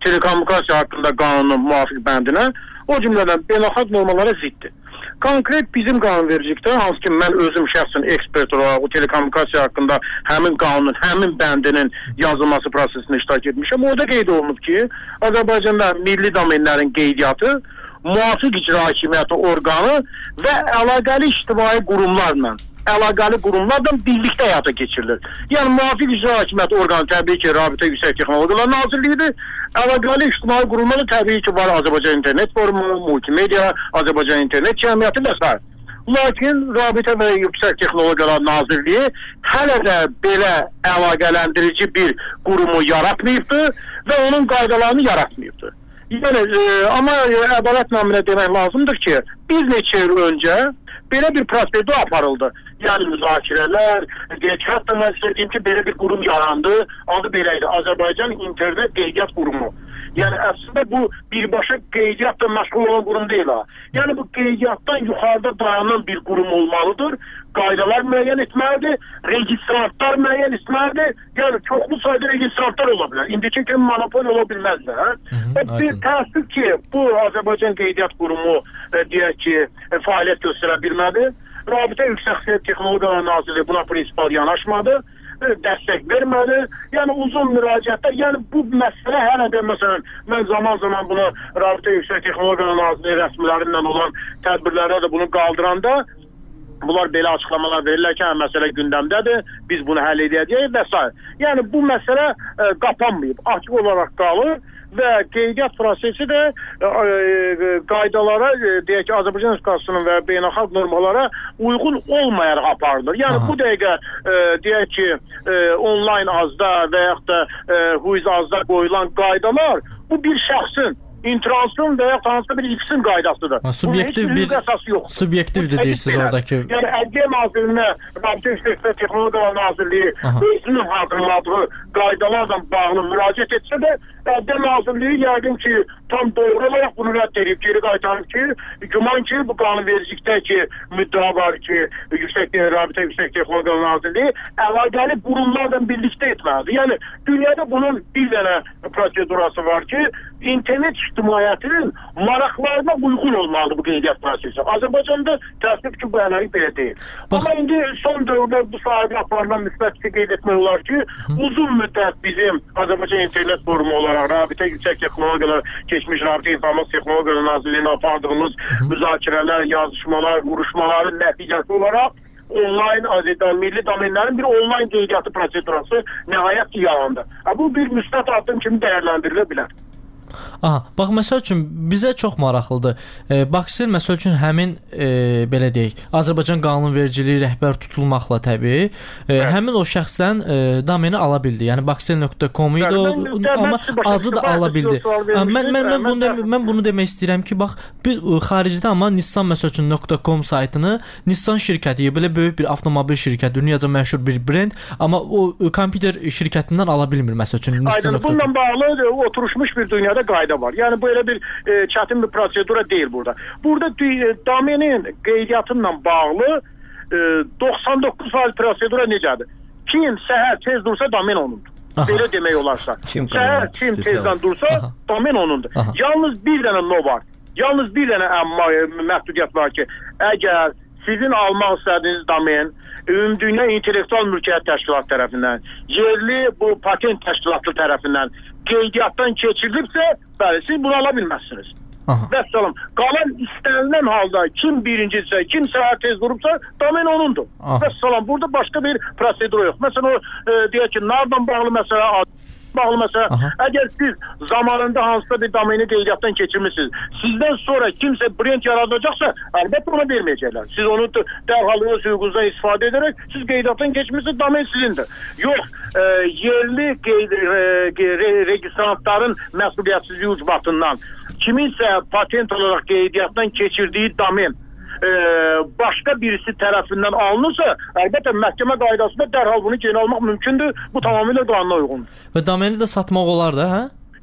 telekommunikasiya haqqında qanunun müvafiq bəndinə, o cümlədən beynəlxalq normalara ziddir. Konkret bizim qanunvericilikdə, hansı ki mən özüm şəxsən ekspert olaraq o telekommunikasiya haqqında həmin qanunun, həmin bəndinin yazılması prosesində iştirak etmişəm. Orada qeyd olunub ki, Azərbaycanda milli domenlərin qeydiyyatı, müvafiq icra hakimiyyəti orqanı və əlaqəli ictimai qurumlarla əlaqəli qurumlarla birlikdə həyata keçirilir. Yəni, müvafiq icra hakimiyyəti orqanı təbii ki, Rabitə Yüksək Texnologiyalar Nazirliyidir. Əlaqəli ictimai qurumları təbii ki, var Azərbaycan İnternet Forumu, Multimedia, Azərbaycan İnternet Cəmiyyəti və s. Lakin Rabitə və Yüksək Texnologiyalar Nazirliyi hələ də belə əlaqələndirici bir qurumu yaratmayıbdır və onun qaydalarını yaratmayıbdır. Yəni, e, amma ədalet naminə demək lazımdır ki, bir neçə il öncə belə bir prosedur aparıldı. Yəni müzakirələr, deyək, hətta mən sizə deyim ki, belə bir qurum yarandı, adı belə idi, Azərbaycan İnternet Qeydiyyat Qurumu. Yəni əslində bu birbaşa qeydiyyatla məşğul olan qurum deyil ha. Yəni bu qeydiyyatdan yuxarıda dayanan bir qurum olmalıdır. Qaydalar müəyyən etməlidir, registrantlar müəyyən etməlidir. Yəni çoxlu sayda registrantlar ola bilər. İndiki kimi monopol ola bilməzlər. Hə? Və bir təəssüf ki, bu Azərbaycan Qeydiyyat Qurumu e, deyək ki, e, fəaliyyət göstərə bilmədi. Rabitə Yüksək Texnologiyalar Nazirliyi buna prinsipal yanaşmadı, e, dəstək vermədi. Yəni uzun müraciətlər, yəni bu məsələ hələ də məsələn, mən zaman-zaman bunu Rabitə Yüksək Texnologiyalar Nazirliyi rəsmilərindən olan tədbirlərdə də bunu qaldıranda bunlar belə açıqlamalar verirlərkən məsələ gündəmdədir, biz bunu həll edəcəyik və s. Yəni bu məsələ e, qapanmayıb, açıq olaraq qalır və qeydiyyat prosesi də e, e, qaydalara, e, deyək ki, Azərbaycan Respublikasının və beynəlxalq normalara uyğun olmayaraq aparılır. Yəni Aha. bu dəqiqə e, deyək ki, e, onlayn azda və yaxud da e, huiz azda qoyulan qaydalar bu bir şəxsin intransın və ya hansısa bir X-in qaydasıdır. Ha, subyektiv bir subyektivdir deyirsiniz oradakı. Yəni Ədliyyə Nazirinə, Rabitə Yüksək Texnologiyalar Nazirliyi özünün hazırladığı qaydalarla bağlı müraciət etsə də, Ədliyyə Nazirliyi yəqin ki, tam doğru olaraq bunu rədd edib, geri qaytarıb ki, güman ki, bu qanunvericilikdəki müddəa var ki, Yüksək Rabitə Yüksək Texnologiyalar Nazirliyi əlaqəli qurumlarla birlikdə etməlidir. Yəni, dünyada bunun bir dənə prosedurası var ki, internet ictimaiyyətinin maraqlarına uyğun olmalıdır bu qeydiyyat prosesi. Azərbaycanda təəssüf ki, bu əlaqə belə deyil. Bax. Amma indi son dövrdə bu sahədə aparılan müsbət qeyd etmək olar ki, Hı. uzun müddət bizim Azərbaycan İnternet Forumu olaraq Rabitə Yüksək Texnologiyalar, keçmiş Rabitə İnformasiya Texnologiyalar Nazirliyinə apardığımız Hı. müzakirələr, yazışmalar, vuruşmaların nəticəsi olaraq onlayn Azərbaycan milli domenlərin bir onlayn qeydiyyatı prosedurası nəhayət ki, yarandı. Bu bir müsbət addım kimi dəyərləndirilə bilər. Aha, bax məsəl üçün bizə çox maraqlıdır. E, Baksel məsəl üçün həmin e, belə deyək, Azərbaycan qanunvericiliyi rəhbər tutulmaqla təbii, e, həmin o şəxsdən e, domeni ala bildi. Yəni baksel nöqtə com idi, o, amma azı da ala bildi. Mən mən mən bunu de, mən bunu demək istəyirəm ki, bax bir xaricdə amma Nissan məsəl üçün .com saytını Nissan şirkəti, belə böyük bir avtomobil şirkəti, dünyada məşhur bir brend, amma o kompüter şirkətindən ala bilmir məsəl üçün Nissan. Bununla bağlı oturmuş bir dünyada qayda var. Yəni bu elə bir e, çətin bir prosedura deyil burada. Burada e, domenin qeydiyyatıyla bağlı e, doxsan doqquz faiz prosedura necədir? Kim səhər tez dursa domen onundur. Aha. Belə demək olarsa. Kim səhər kim tezdən dursa Aha. domen onundur. Aha. Yalnız bir dənə no var. Yalnız bir dənə əmma məhdudiyyət var ki, əgər sizin almaq istədiyiniz domen Ümumdünya İntellektual Mülkiyyət Təşkilatı tərəfindən, yerli bu patent təşkilatı tərəfindən qeydiyyatdan keçirilibsə, bəli, siz bunu ala bilməzsiniz. Vəssalam. Qalan istənilən halda kim birincisə, kim səhər tez durubsa, domen onundur. Vəssalam. Burada başqa bir prosedur yox. Məsələn, o e, deyək ki, nardan bağlı məsələ bağlı məsələ, Aha. əgər siz zamanında hansısa bir domeni qeydiyyatdan keçirmişsiniz, sizdən sonra kimsə brend yaradacaqsa, əlbəttə ona verməyəcəklər. Siz onu dərhal öz hüququnuzdan istifadə edərək, siz qeydiyyatdan keçmişsiniz, domen sizindir. Yox, e, yerli qeyd, e, re, registrantların məsuliyyətsizliyi ucbatından kiminsə patent olaraq qeydiyyatdan keçirdiyi domen Ee, başqa birisi tərəfindən alınırsa, əlbəttə məhkəmə qaydasında dərhal bunu geri almaq mümkündür. Bu tamamilə qanuna uyğundur. Və domeni də satmaq olar da, hə?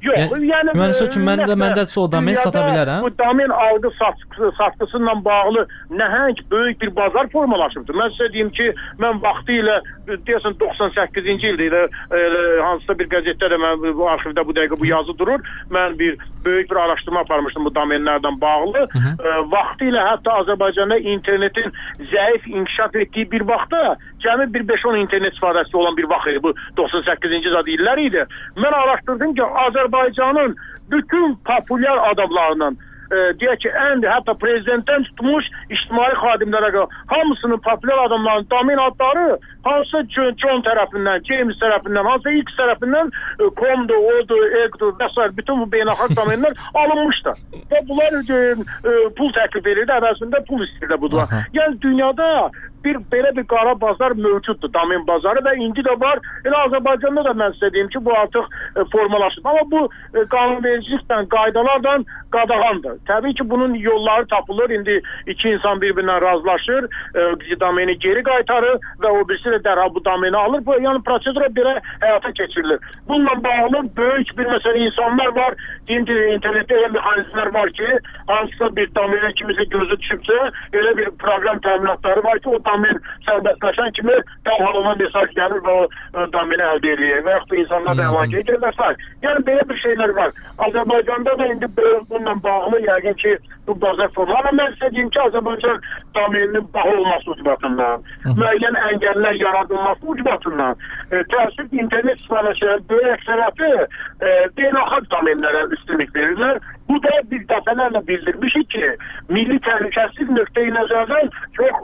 Yox, yəni, yəni müəyyən üçün mən də məndə o domen sata bilərəm. Bu domen algı satqısıyla bağlı nəhəng böyük bir bazar formalaşıbdır. Mən sizə deyim ki, mən vaxtı ilə deyəsən doxsan səkkizinci ildə ilə hansısa bir qəzetdə də mən bu arxivdə bu dəqiqə bu yazı durur. Mən bir böyük bir araşdırma aparmışdım bu domenlərdən bağlı. Hı -hı. E, vaxtı ilə hətta Azərbaycanda internetin zəif inkişaf etdiyi bir vaxtda cəmi bir beş on internet istifadəçisi olan bir vaxt idi. Bu doxsan səkkizinci illər idi. Mən araşdırdım ki, Azərbaycanın bütün populyar adamlarının e, deyək ki, ən hətta prezidentdən tutmuş ictimai xadimlərə qədər hamısının populyar adamlarının domen adları hansı John tərəfindən, James tərəfindən, hansı X tərəfindən e, Com'du, O'du, Eg'du və s. bütün bu beynəlxalq domenlər alınmışdı. Və bunlar e, e, pul təklif edirdi, əvəzində pul istəyirdi budular. Yəni dünyada bir belə bir qara bazar mövcuddur, domen bazarı və indi də var. Elə Azərbaycanda da mən sizə deyim ki, bu artıq e, formalaşıb. Amma bu e, qanunvericilikdən, qaydalardan qadağandır. Təbii ki, bunun yolları tapılır. İndi iki insan bir-birindən razılaşır, e, domeni geri qaytarır və o birisi də dərhal bu domeni alır. Bu, yəni prosedura belə həyata keçirilir. Bununla bağlı böyük bir məsələ insanlar var. Deyim ki, internetdə elə mexanizmlər var ki, hansısa bir domene kimisə gözü düşübsə, elə bir proqram təminatları var ki, o domen sərbəstləşən kimi dərhal ona mesaj gəlir və o domeni əldə edir. Və yaxud da insanlar da əlaqə edir və s. Yəni belə bir şeylər var. Azərbaycanda da indi bununla bağlı yəqin ki, bu bazar formu. Amma mən sizə deyim ki, Azərbaycan domeninin bağlı olması ucbatından, müəyyən əngəllər yaradılması ucbatından, e, təəssüf internet istifadəçilərin böyük əksəriyyəti e, beynəlxalq domenlərə üstünlük verirlər. Bu da bir dəfələrlə bildirmişik ki, milli təhlükəsizlik nöqteyi nəzərdən çox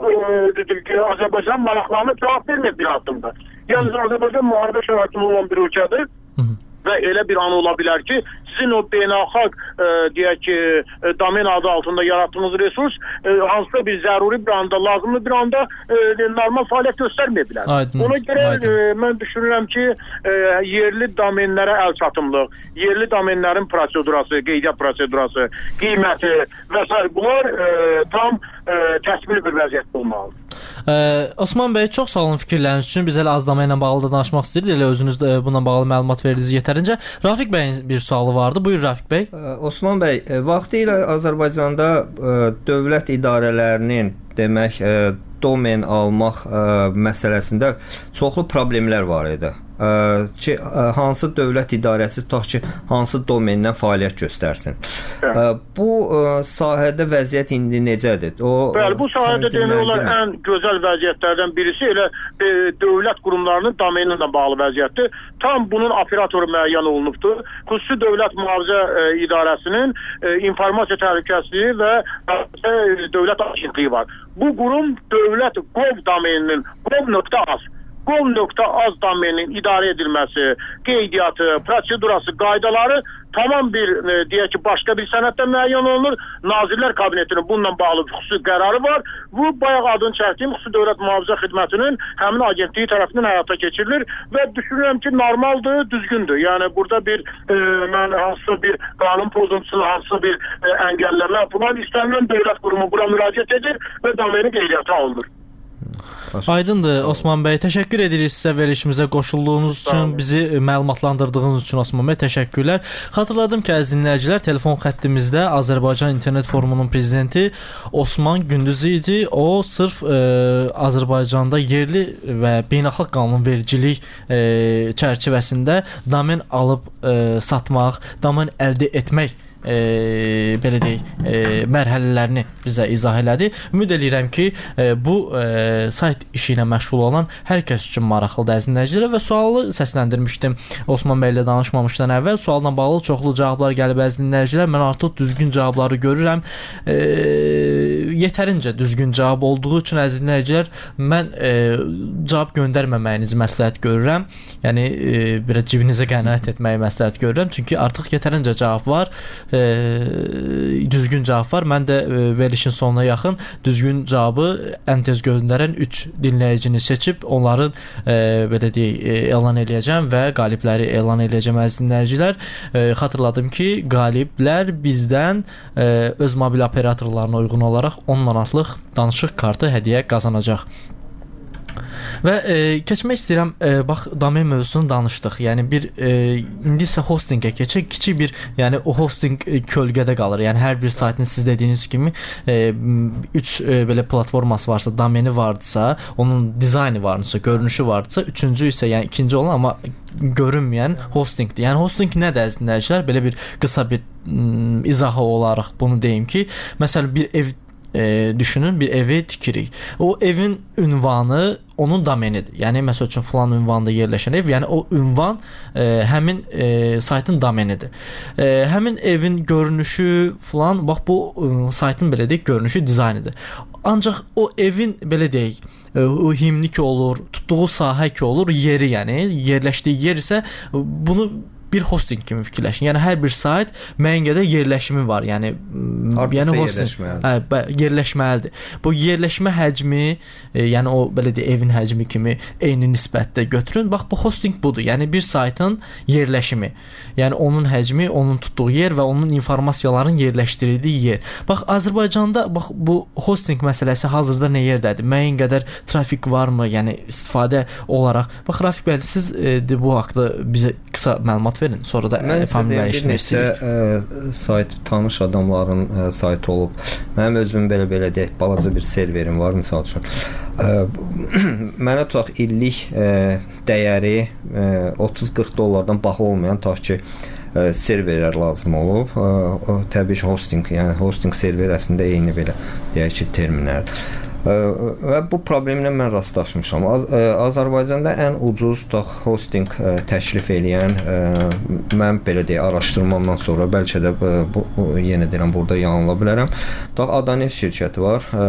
e, Azərbaycan maraqlarına cavab vermir bir addımda. Yəni Azərbaycan müharibə şəraitində olan bir ölkədir. Və elə bir an ola bilər ki, sizin o beynəlxalq e, deyək ki, e, domen adı altında yaratdığınız resurs e, hansısa bir zəruri bir anda, lazımlı bir anda e, normal fəaliyyət göstərməyə bilər. Aydın, Ona görə e, mən düşünürəm ki, e, yerli domenlərə əl çatımlıq, yerli domenlərin prosedurası, qeydiyyat prosedurası, qiyməti və s. bunlar e, tam e, təsvir bir vəziyyətdə olmalıdır. Ee, Osman bəy, çox sağ olun fikirləriniz üçün. Biz elə az domen ilə bağlı da danışmaq istəyirdik. Elə özünüz də bununla bağlı məlumat verdiniz yetərincə. Rafiq bəyin bir sualı vardı. Buyur Rafiq bəy. Osman bəy, vaxtı ilə Azərbaycanda dövlət idarələrinin demək domen almaq məsələsində çoxlu problemlər var idi. Ki, hansı dövlət idarəsi tutaq ki, hansı domendən fəaliyyət göstərsin. Hə. Bu sahədə vəziyyət indi necədir? O, Bəli, bu sahədə demək olar ən gözəl vəziyyətlərdən birisi elə e, dövlət qurumlarının domeni ilə bağlı vəziyyətdir. Tam bunun operatoru müəyyən olunubdur. Xüsusi Dövlət Mühafizə e, İdarəsinin e, informasiya təhlükəsizliyi və e, dövlət agentliyi var. Bu qurum dövlət gov domeninin gov.az gov.az domeninin idarə edilməsi, qeydiyyatı, prosedurası, qaydaları tamam bir e, deyək ki, başqa bir sənəddə müəyyən olunur. Nazirlər Kabinetinin bununla bağlı xüsusi qərarı var. Bu bayaq adını çəkdiyim Xüsusi Dövlət Mühafizə Xidmətinin həmin agentliyi tərəfindən həyata keçirilir və düşünürəm ki, normaldır, düzgündür. Yəni burada bir e, mən hansısa bir qanun pozuntusu, hansısa bir e, əngəlləmə falan istənilən dövlət qurumu bura müraciət edir və domeni qeydiyyata alınır. Aydındır Osman bəy, təşəkkür edirik sizə verilişimizə qoşulduğunuz üçün, bizi məlumatlandırdığınız üçün Osman bəy, təşəkkürlər. Xatırladım ki, əziz dinləyicilər, telefon xəttimizdə Azərbaycan İnternet Forumunun prezidenti Osman Gündüz idi. O sırf e, Azərbaycanda yerli və beynəlxalq qanunvericilik e, çərçivəsində domen alıb e, satmaq, domen əldə etmək E, belə deyək, e, mərhələlərini bizə izah elədi. Ümid edirəm ki, e, bu e, sayt işi ilə məşğul olan hər kəs üçün maraqlıdır əziz dinləyicilər və sualı səsləndirmişdim Osman bəy ilə danışmamışdan əvvəl. Sualla bağlı çoxlu cavablar gəlib əziz dinləyicilər. Mən artıq düzgün cavabları görürəm. E, yetərincə düzgün cavab olduğu üçün əziz dinləyicilər, mən e, cavab göndərməməyinizi məsləhət görürəm. Yəni e, biraz cibinizə qənaət etməyi məsləhət görürəm. Çünki artıq yetərincə cavab var. E, düzgün cavab var. Mən də e, verilişin sonuna yaxın düzgün cavabı ən tez göndərən üç dinləyicini seçib onların e, belə deyək, e, elan eləyəcəm və qalibləri elan eləyəcəm əziz dinləyicilər. E, xatırladım ki, qaliblər bizdən e, öz mobil operatorlarına uyğun olaraq on manatlıq danışıq kartı hədiyyə qazanacaq. Və e, keçmək istəyirəm, e, bax domen mövzusunu danışdıq. Yəni bir e, indi isə hostinqə keçək. Kiçik bir, yəni o hosting e, kölgədə qalır. Yəni hər bir saytın siz dediyiniz kimi üç e, e, belə platforması varsa, domeni vardısa, onun dizaynı varsa, görünüşü vardısa, üçüncü isə yəni ikinci olan amma görünməyən hostingdir. Yəni hosting nədir əziz dinləyicilər? Belə bir qısa bir m, izahı olaraq bunu deyim ki, məsələn bir ev E, düşünün, bir evi tikirik. O evin ünvanı onun domenidir. Yəni məsəl üçün falan ünvanda yerləşən ev, yəni o ünvan e, həmin e, saytın domenidir. E, həmin evin görünüşü falan, bax bu e, saytın belə deyək, görünüşü, dizaynıdır. Ancaq o evin belə deyək, e, o himni ki olur, tutduğu sahə ki olur, yeri, yəni yerləşdiyi yer isə bunu bir hosting kimi fikirləşin. Yəni hər bir sayt müəyyən qədər yerləşimi var. Yəni Hardasa yəni hosting hə, yerləşməlidir. Bu yerləşmə həcmi, e, yəni o belə deyə evin həcmi kimi eyni nisbətdə götürün. Bax bu hosting budur. Yəni bir saytın yerləşimi. Yəni onun həcmi, onun tutduğu yer və onun informasiyaların yerləşdirildiyi yer. Bax Azərbaycanda bax bu hosting məsələsi hazırda nə yerdədir? Müəyyən qədər trafik varmı? Yəni istifadə olaraq. Bax Rafiq bəy, siz e, bu haqqda bizə qısa məlumat verin. Sonra da Mən bir neçə ə, sayt, tanış adamların ə, saytı olub. Mənim özümün belə-belə deyək, balaca bir serverim var, misal üçün. Ə, mənə tutaq illik ə, dəyəri ə, otuz qırx dollardan baha olmayan tutaq ki, ə, serverlər lazım olub. Ə, ə, təbii ki, hosting, yəni hosting server əslində eyni belə deyək ki, terminlərdir. Və bu problemlə mən rastlaşmışam. Az, ə, Azərbaycanda ən ucuz tutaq hosting ə, təklif eləyən ə, mən belə deyə araşdırmamdan sonra bəlkə də ə, bu, bu yenə deyirəm burada yanıla bilərəm. Tutaq Adanef şirkəti var. Ə,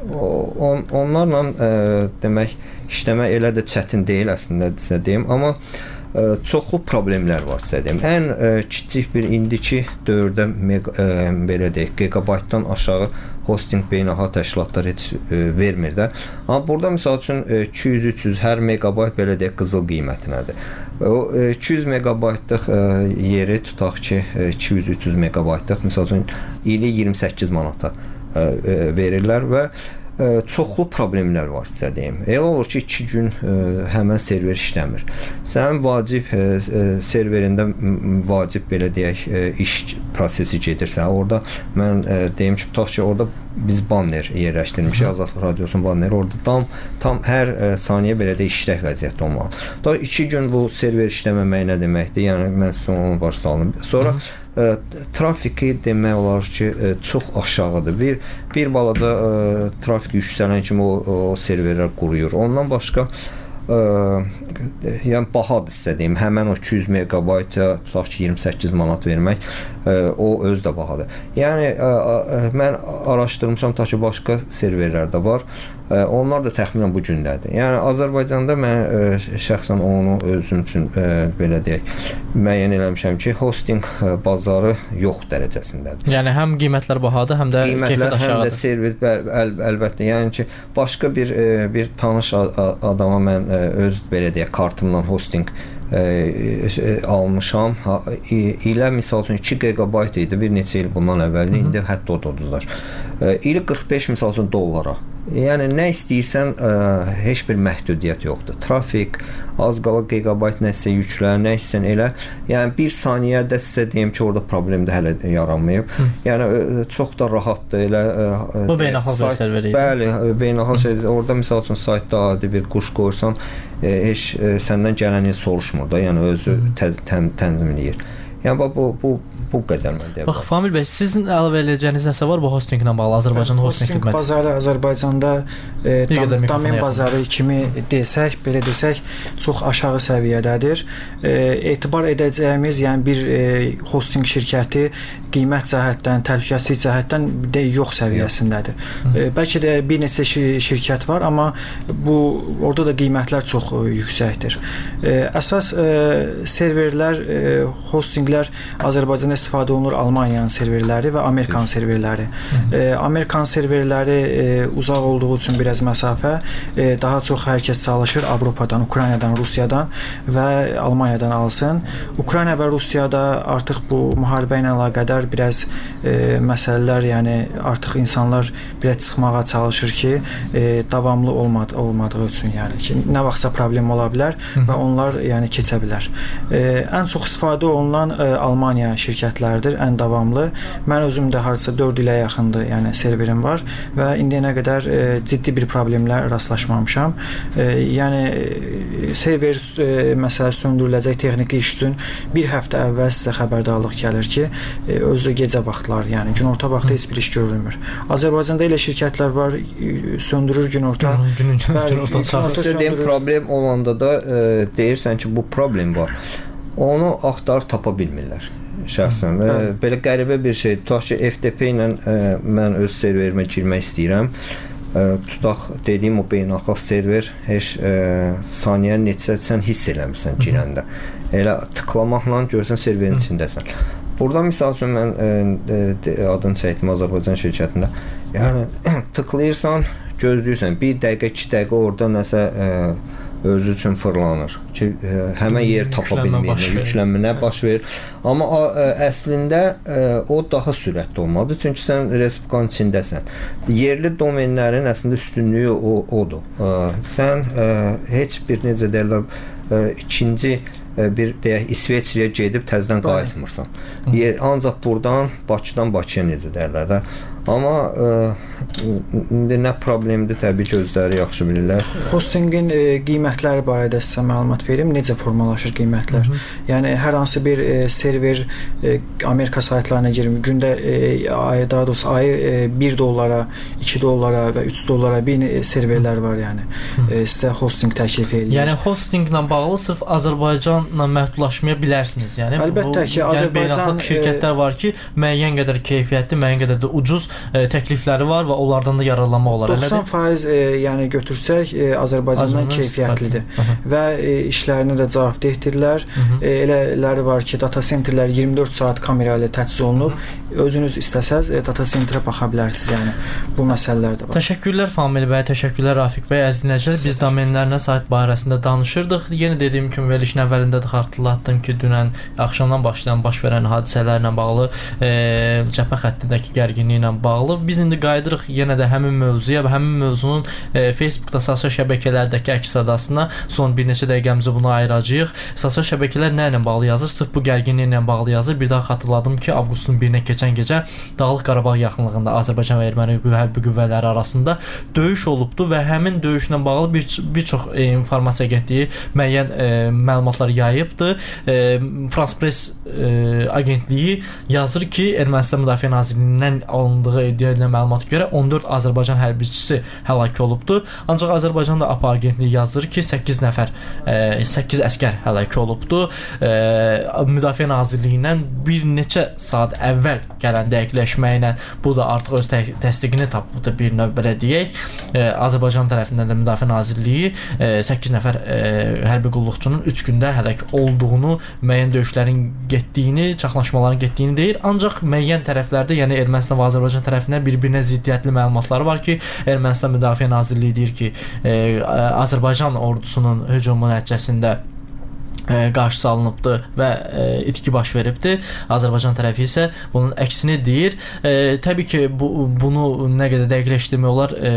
on, onlarla ə, demək işləmək elə də çətin deyil əslində sizə deyim, amma ə, çoxlu problemlər var sizə deyim. Ən ə, kiçik bir indiki dövrdə mega, ə, belə deyək, gigabaytdan aşağı hosting beynəlxalq təşkilatlar heç e, vermir də. Amma burada məsəl üçün e, iki yüz üç yüz hər megabayt belə deyək qızıl qiymətinədir. O e, iki yüz megabaytlıq e, yeri tutaq ki, e, iki yüz üç yüz megabaytlıq məsəl üçün ili iyirmi səkkiz manata e, e, verirlər və e, çoxlu problemlər var sizə deyim. Elə olur ki, iki gün e, həmən server işləmir. Sənin vacib e, e, serverində vacib belə deyək e, iş prosesi gedirsə, orada mən e, deyim ki, tutaq ki, orada biz banner yerləşdirmişik, Azadlıq Radiosunun banneri, orada tam tam hər e, saniyə belə də işlək vəziyyətdə olmalı. Da iki gün bu server işləməmək nə deməkdir? Yəni mən sizə onu baş saldım. Sonra e, trafiki demək olar ki, e, çox aşağıdır. Bir bir balaca e, trafik yüksələn kimi o, o serverlər quruyur. Ondan başqa Ə, yəni bahadır sizə deyim. Həmən o iki yüz megabayta tutaq ki, iyirmi səkkiz manat vermək, ə, o öz də bahadır. Yəni ə, ə, mən araşdırmışam, ta ki başqa serverlər də var. Ə, onlar da təxminən bu gündədir. Yəni Azərbaycanda mən ə, şəxsən onu özüm üçün ə, belə deyək, müəyyən eləmişəm ki, hosting ə, bazarı yox dərəcəsindədir. Yəni həm qiymətlər bahadır, həm də keyfiyyət aşağıdır. Həm də server əl, əl, əlbəttə. Yəni ki, başqa bir ə, bir tanış adama mən ə, öz belə deyək kartımdan hosting ə, ə, almışam. Ha, ilə misal üçün iki gigabayt idi bir neçə il bundan əvvəl. İndi hətta o da uduzlar. Ə, ili qırx beş misal üçün dollara. Yəni nə istəyirsən, ə, heç bir məhdudiyyət yoxdur. Trafik, az qala gigabayt nəsə yüklər, nə istəyirsən elə. Yəni bir saniyədə sizə deyim ki, orada problem də hələ də yaranmayıb. Hı. Yəni ə, çox da rahatdır elə. Ə, Bu beynəlxalq serveri idi. Bəli, beynəlxalq serveri. Orada məsəl üçün saytda adi bir quş qoyursan, ə, heç ə, səndən gələni soruşmur da, yəni özü təz, tən, tənzimləyir. Yəni bu bu bu qədər mən deyirəm. Bax Famil bəy, sizin əlavə edəcəyiniz nəsə var bu hostinglə bağlı? Azərbaycan hosting xidməti. Hosting bazarı Azərbaycanda e, dam, domen bazarı kimi desək, belə desək, çox aşağı səviyyədədir. E, etibar edəcəyimiz, yəni bir e, hosting şirkəti qiymət cəhətdən, təhlükəsizlik cəhətdən də yox səviyyəsindədir. E, bəlkə də bir neçə şirkət var, amma bu orada da qiymətlər çox e, yüksəkdir. E, əsas e, serverlər, e, hostinglər Azərbaycanda istifadə olunur Almaniyanın serverləri və Amerikan serverləri. E, Amerikan serverləri e, uzaq olduğu üçün biraz məsafə, e, daha çox hər kəs çalışır Avropadan, Ukraynadan, Rusiyadan və Almaniyadan alsın. Ukrayna və Rusiyada artıq bu müharibə ilə əlaqədar biraz e, məsələlər, yəni artıq insanlar belə çıxmağa çalışır ki, e, davamlı olmad olmadığı üçün, yəni ki, nə vaxtsa problem ola bilər və onlar yəni keçə bilər. E, ən çox istifadə olunan e, Almaniya şirkətləridir, ən davamlı. Mən özüm də hardasa dörd ilə yaxındır, yəni serverim var və indiyənə qədər e, ciddi bir problemlə rastlaşmamışam. E, yəni e, server e, məsələ söndürüləcək texniki iş üçün bir həftə əvvəl sizə xəbərdarlıq gəlir ki, e, özü gecə vaxtları, yəni günorta vaxtı heç bir iş görülmür. Azərbaycanda elə şirkətlər var, e, söndürür günorta. Günorta söndürür. Problem olanda da e, deyirsən ki, bu problem var. Onu axtarıb tapa bilmirlər şəxsən. Hı, e, belə qəribə bir şey. Tutaq ki, F T P ilə e, mən öz serverimə girmək istəyirəm. E, tutaq dediyim o beynəlxalq server heç e, saniyə neçə sən hiss eləmirsən girəndə. Elə tıklamaqla görsən serverin içindəsən. Burada misal üçün mən e, e, adını çəkdim Azərbaycan şirkətində. Yəni tıklayırsan, gözləyirsən bir dəqiqə, iki dəqiqə orada nəsə e, özü üçün fırlanır ki, e, həmən yer tapa bilmir, yüklənmə baş verir. Amma ə, əslində ə, o daha sürətli olmalıdır, çünki sən respublikanın içindəsən. Yerli domenlərin əslində üstünlüyü o odur. Ə, sən ə, heç bir necə deyirlər, ə, ikinci ə, bir deyək İsveçrəyə gedib təzədən qayıtmırsan. Yer, ancaq buradan Bakıdan Bakıya necə deyirlər də. Amma ə, indi nə problemdir, təbii ki, özləri yaxşı bilirlər. Hostingin e, qiymətləri barədə sizə məlumat verim. Necə formalaşır qiymətlər? Hı -hı. Yəni hər hansı bir e, server e, Amerika saytlarına girim. Gündə e, ay, daha doğrusu ayı e, bir dollara, iki dollara və üç dollara bir e, serverlər var, yəni. E, sizə hosting təklif edir. Yəni hostinglə bağlı sırf Azərbaycanla məhdudlaşmaya bilərsiniz. Yəni əlbəttə ki, Azərbaycan şirkətlər var ki, müəyyən qədər keyfiyyətli, müəyyən qədər də ucuz e, təklifləri var və onlardan da yararlanmaq olar. doxsan faiz e, yəni götürsək e, Azərbaycandan keyfiyyətlidir və e, işlərinə də cavabdehdirlər. E, elələri var ki, data centerlər iyirmi dörd saat kamera ilə təchiz olunub. Özünüz istəsəz e, data centerə baxa bilərsiniz, yəni bu məsələlər də var. Təşəkkürlər Famil bəy, təşəkkürlər Rafiq bəy, əziz dinləyicilər. Biz domenlərlə sayt barəsində danışırdıq. Yenə dediyim kimi verilişin əvvəlində də xatırlatdım ki, dünən axşamdan başlayan baş verən hadisələrlə bağlı, e, cəbhə xəttindəki gərginliklə bağlı biz indi qayıdırıq yenə də həmin mövzuya və həmin mövzunun e, Facebookda, sosial şəbəkələrdəki əks-sədasına son bir neçə dəqiqəmizi buna ayıracağıq. Sosial şəbəkələr nə ilə bağlı yazır? Sırf bu gərginliklə bağlı yazır. Bir daha xatırladım ki, avqustun birinə keçən gecə Dağlıq Qarabağ yaxınlığında Azərbaycan və Erməni hərbi qüvvələri arasında döyüş olubdu və həmin döyüşlə bağlı bir, bir çox e, informasiya getdiyi müəyyən e, məlumatlar yayıbdı. E, France Press e, agentliyi yazır ki, Ermənistan Müdafiə Nazirliyindən alındığı iddia edilən məlumata görə on dörd Azərbaycan hərbiçisi həlak olubdu. Ancaq Azərbaycan da A P A agentliyi yazır ki, səkkiz nəfər, e, səkkiz əskər həlak olubdu. E, Müdafiə Nazirliyindən bir neçə saat əvvəl gələn dəqiqləşməklə bu da artıq öz tə təsdiqini tapıbdı bir növ belə deyək. E, Azərbaycan tərəfindən də Müdafiə Nazirliyi e, səkkiz nəfər e, hərbi qulluqçunun üç gündə həlak olduğunu, müəyyən döyüşlərin getdiyini, çaxnaşmaların getdiyini deyir. Ancaq müəyyən tərəflərdə, yəni Ermənistan və Azərbaycan tərəfindən bir-birinə ziddiyyətli məlumatları var ki, Ermənistan Müdafiə Nazirliyi deyir ki, e, Azərbaycan ordusunun hücumu nəticəsində qarşısı alınıbdı və e, itki baş veribdi. Azərbaycan tərəfi isə bunun əksini deyir. E, təbii ki, bu, bunu nə qədər dəqiqləşdirmək olar, e,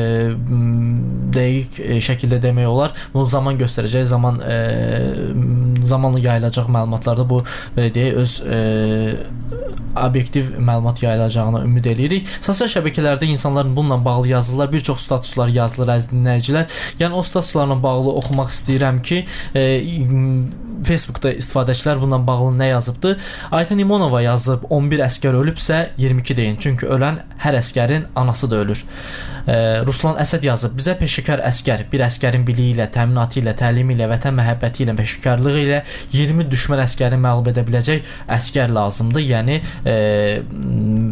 dəqiq e, şəkildə demək olar. Bunu zaman göstərəcək, zaman e, zamanla yayılacaq məlumatlarda bu belə deyək, öz e, obyektiv məlumat yayılacağına ümid edirik. Sosial şəbəkələrdə insanların bununla bağlı yazılar, bir çox statuslar yazılır, əziz dinləyicilər. Yəni o statuslarla bağlı oxumaq istəyirəm ki, e, Facebookda istifadəçilər bununla bağlı nə yazıbdı? Ayten İmonova yazıb, on bir əskər ölübsə iyirmi iki deyin. Çünki ölən hər əskərin anası da ölür. E, Ruslan Əsəd yazıb, bizə peşəkar əskər, bir əskərin biliyi ilə, təminatı ilə, təlimi ilə, vətən məhəbbəti ilə, peşəkarlığı ilə iyirmi düşmən əskəri məğlub edə biləcək əskər lazımdır. Yəni e,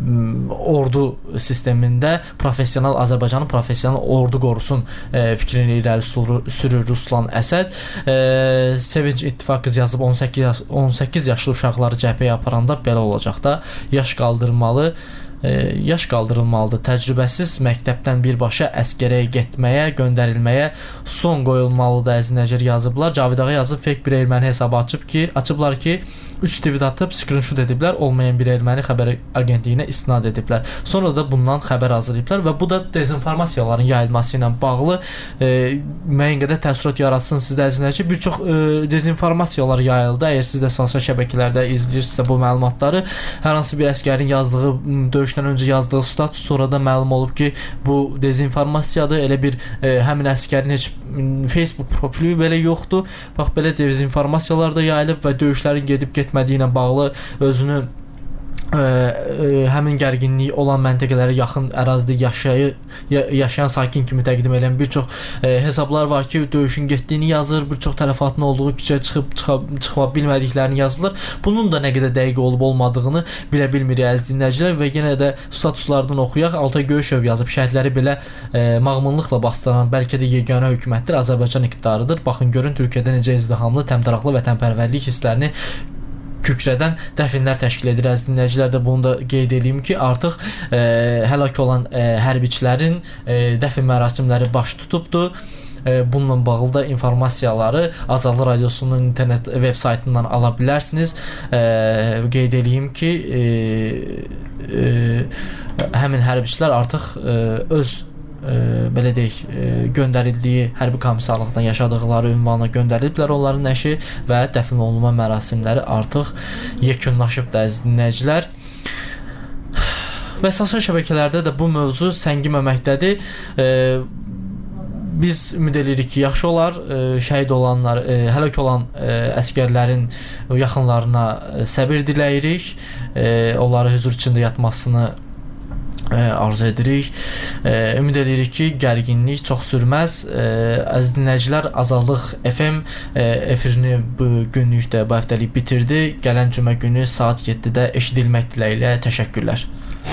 ordu sistemində professional Azərbaycanın professional ordu qorusun e, fikrini irəli sürür Ruslan Əsəd. E, Sevinç İttifaqı yazıb on səkkiz yaşlı uşaqları cəbhəyə aparanda belə olacaq da, yaş qaldırmalı yaş qaldırılmalıdır. Təcrübəsiz məktəbdən birbaşa əskərəyə getməyə, göndərilməyə son qoyulmalıdır əzinəcər yazıblar. Cavid Ağa yazıb fake bir erməni hesabı açıb ki, açıblar ki, üç tweet atıb screenshot ediblər, olmayan bir erməni xəbər agentliyinə istinad ediblər. Sonra da bundan xəbər hazırlayıblar və bu da dezinformasiyaların yayılması ilə bağlı e, müəyyən qədər təəssürat yaratsın sizdə əzinəcər. Bir çox e, dezinformasiyalar yayıldı. Əgər siz də sosial şəbəkələrdə izləyirsinizsə bu məlumatları, hər hansı bir əskərin yazdığı döyüşdən öncə yazdığı status sonradan məlum olub ki, bu dezinformasiyadır. Elə bir e, həmin əskərin heç Facebook profili belə yoxdur. Bax, belə dezinformasiyalar da yayılıb və döyüşlərin gedib getmədiyi ilə bağlı özünü Ə, ə, həmin gərginlik olan məntəqələrə yaxın ərazidə yaşayı, ya, yaşayan sakin kimi təqdim edən bir çox ə, hesablar var ki, döyüşün getdiyini yazır, bir çox tələfatın olduğu, küçəyə çıxıb çıxa, çıxa bilmədiklərini yazılır. Bunun da nə qədər dəqiq olub olmadığını bilə bilmirik əziz dinləyicilər və yenə də statuslardan oxuyaq. Altay Göyüşov yazıb, şəhidləri belə ə, mağmunluqla bastıran bəlkə də yeganə hökumətdir, Azərbaycan iqtidarıdır. Baxın, görün Türkiyədə necə izdihamlı, təmtəraqlı vətənpərvərlik hisslərini kükrədən dəfinlər təşkil edir. Əziz dinləyicilər də bunu da qeyd edeyim ki, artıq e, həlak olan e, hərbiçilərin e, dəfn mərasimləri baş tutubdur. E, bununla bağlı da informasiyaları Azadlıq Radiosunun internet veb saytından ala bilərsiniz. E, qeyd edeyim ki, e, e, həmin hərbiçilər artıq e, öz E, belə deyək, e, göndərildiyi hərbi komissarlıqdan yaşadıqları ünvana göndəriliblər onların nəşi və dəfn olunma mərasimləri artıq yekunlaşıb da əziz dinləyicilər. Və sosial şəbəkələrdə də bu mövzu səngiməməkdədir. E, Biz ümid edirik ki, yaxşı olar. E, şəhid olanlar, e, həlak olan e, əskərlərin yaxınlarına e, səbir diləyirik. E, onları huzur içində yatmasını arzu edirik. E, ümid edirik ki, gərginlik çox sürməz. E, əziz dinləyicilər, Azadlıq F M e, efirini bu günlük də bu həftəlik bitirdi. Gələn cümə günü saat yeddidə eşidilmək diləyilə təşəkkürlər.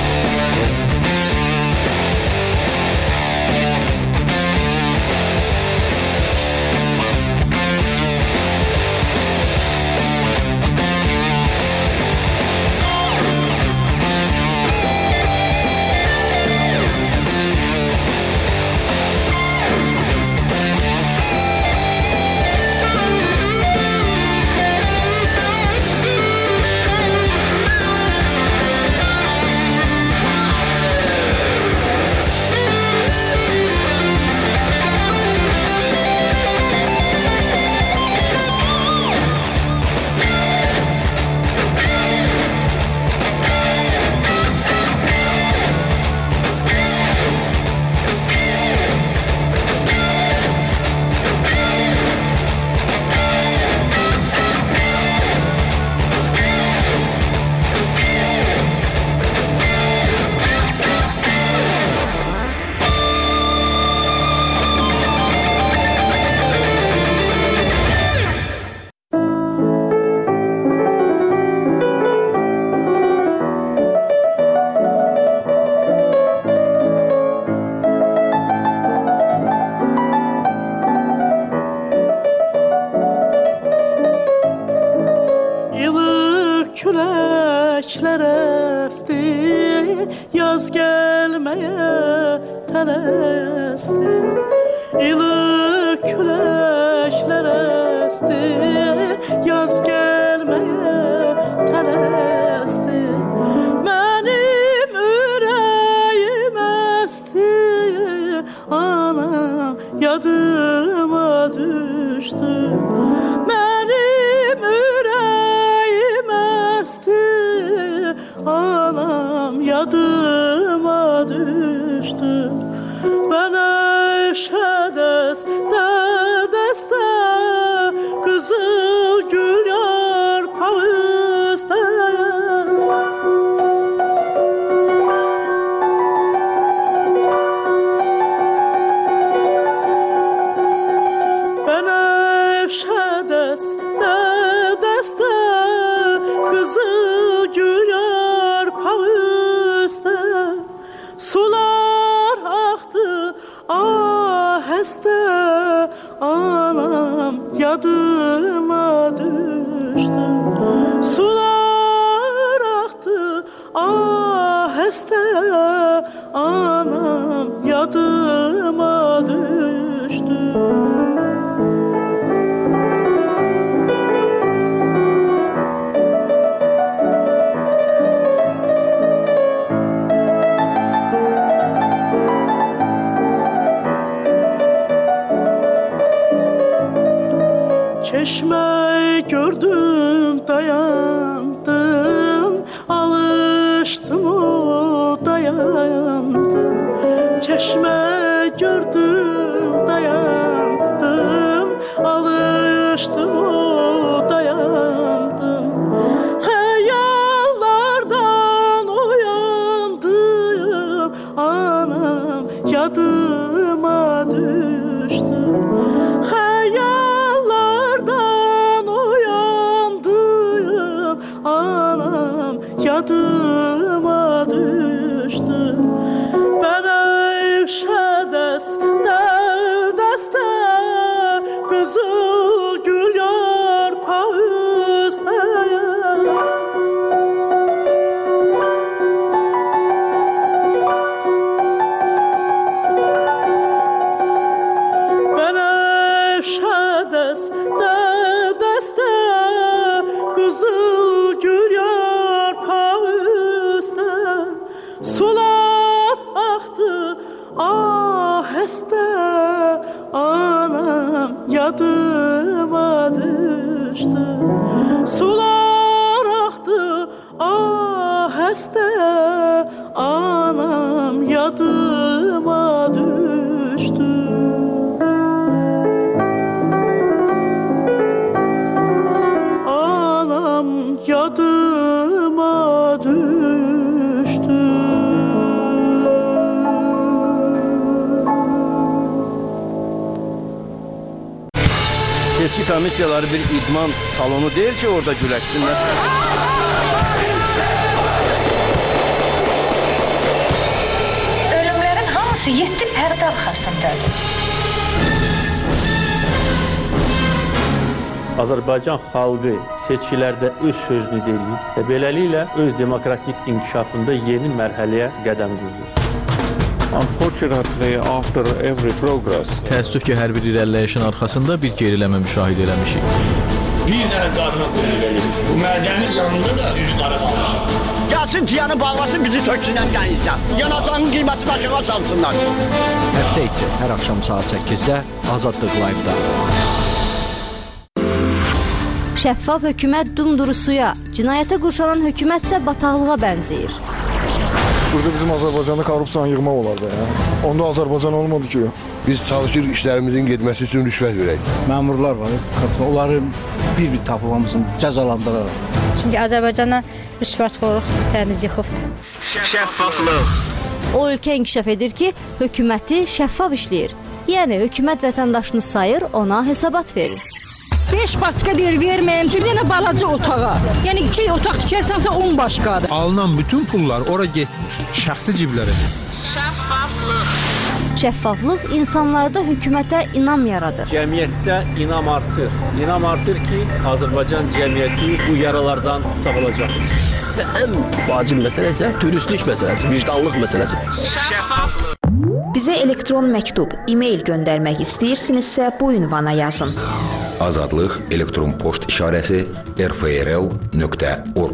Küləklər əsti, yaz gəlməyə tələsdi. İlıq küləklər əsti, yaz gəlməyə tələsdi. Mənim ürəyim əsti, anam yadıma düşdü. Mənim ürəyim əsti, anam yadıma düşdü. Bənövşə dəstə dəstə, qızıl gül yarpağı üstə. Bənövşə dəstə dəstə, qızıl gül yarpağı üstə. ahəstə anam yadıma düşdü. Sular aktı ahəstə anam yadıma düşdü. Çeşme gördüm dayandım, alıştım o dayandım. Çeşme gördüm dayandım, alıştım o dayandım. Hayallardan uyandım, anam yadıma düştü. Anam yadıma düştü. Benevşe dəstə dəstə qızıl gül yarpağı üstə. Benevşe dəstə dəstə qızıl gül yarpağı üstə sular aktı ahəstə anam yadıma düşdü. Sular aktı ahəstə anam yadıma düşdü. Yadıma düştü. Seçki komissiyaları bir idman salonu değil ki orada güləşsinlər. Ölümlərin hamısı yeddi pərdə arxasındadır. Azərbaycan xalqı seçkilərdə öz sözünü deyir və beləliklə öz demokratik inkişafında yeni mərhələyə qədəm qoyur. Unfortunately, after every progress, təəssüf ki, hər bir irəliləyişin arxasında bir geriləmə müşahidə eləmişik. Bir dənə qarına qoyulur. Bu mədənin yanında da üzü qara qalmışıq. Gəlsin ciyanı bağlasın, bizi töksünlər dənizdə. Yanacağın qiyməti başına salsınlar. Həftə içi hər axşam saat səkkizdə Azadlıq Live-da. Şəffaf hökumət dumduru suya, cinayətə qurşanan hökumətsə bataqlığa bənzəyir. Burada bizim Azərbaycanda korrupsiyanı yığmaq olardı ya. Onda Azərbaycan olmadı ki. Biz çalışır işlərimizin getməsi üçün rüşvət verək. Məmurlar var, onları bir-bir tapılmamızın cəzalandıraraq. Çünki Azərbaycana rüşvətxorluq təmiz yıxıbdır. Şəffaflıq. O ölkə inkişaf edir ki, hökuməti şəffaf işləyir. Yəni hökumət vətəndaşını sayır, ona hesabat verir. beş başqa deyir verməyəm, çünki yenə balaca otağa. Yəni iki otaq tikərsənsə on başqadır. Alınan bütün pullar ora getmir, şəxsi ciblərə. Şəffaflıq. Şəffaflıq insanlarda hökumətə inam yaradır. Cəmiyyətdə inam artır. İnam artır ki, Azərbaycan cəmiyyəti bu yaralardan sağalacaq. Və ən vacib məsələ isə dürüstlük məsələsi, vicdanlıq məsələsi. Şəffaflıq. Bizə elektron məktub, e-mail göndərmək istəyirsinizsə bu ünvana yazın. Azadlıq elektron poçt işarəsi r f r l nöqtə org.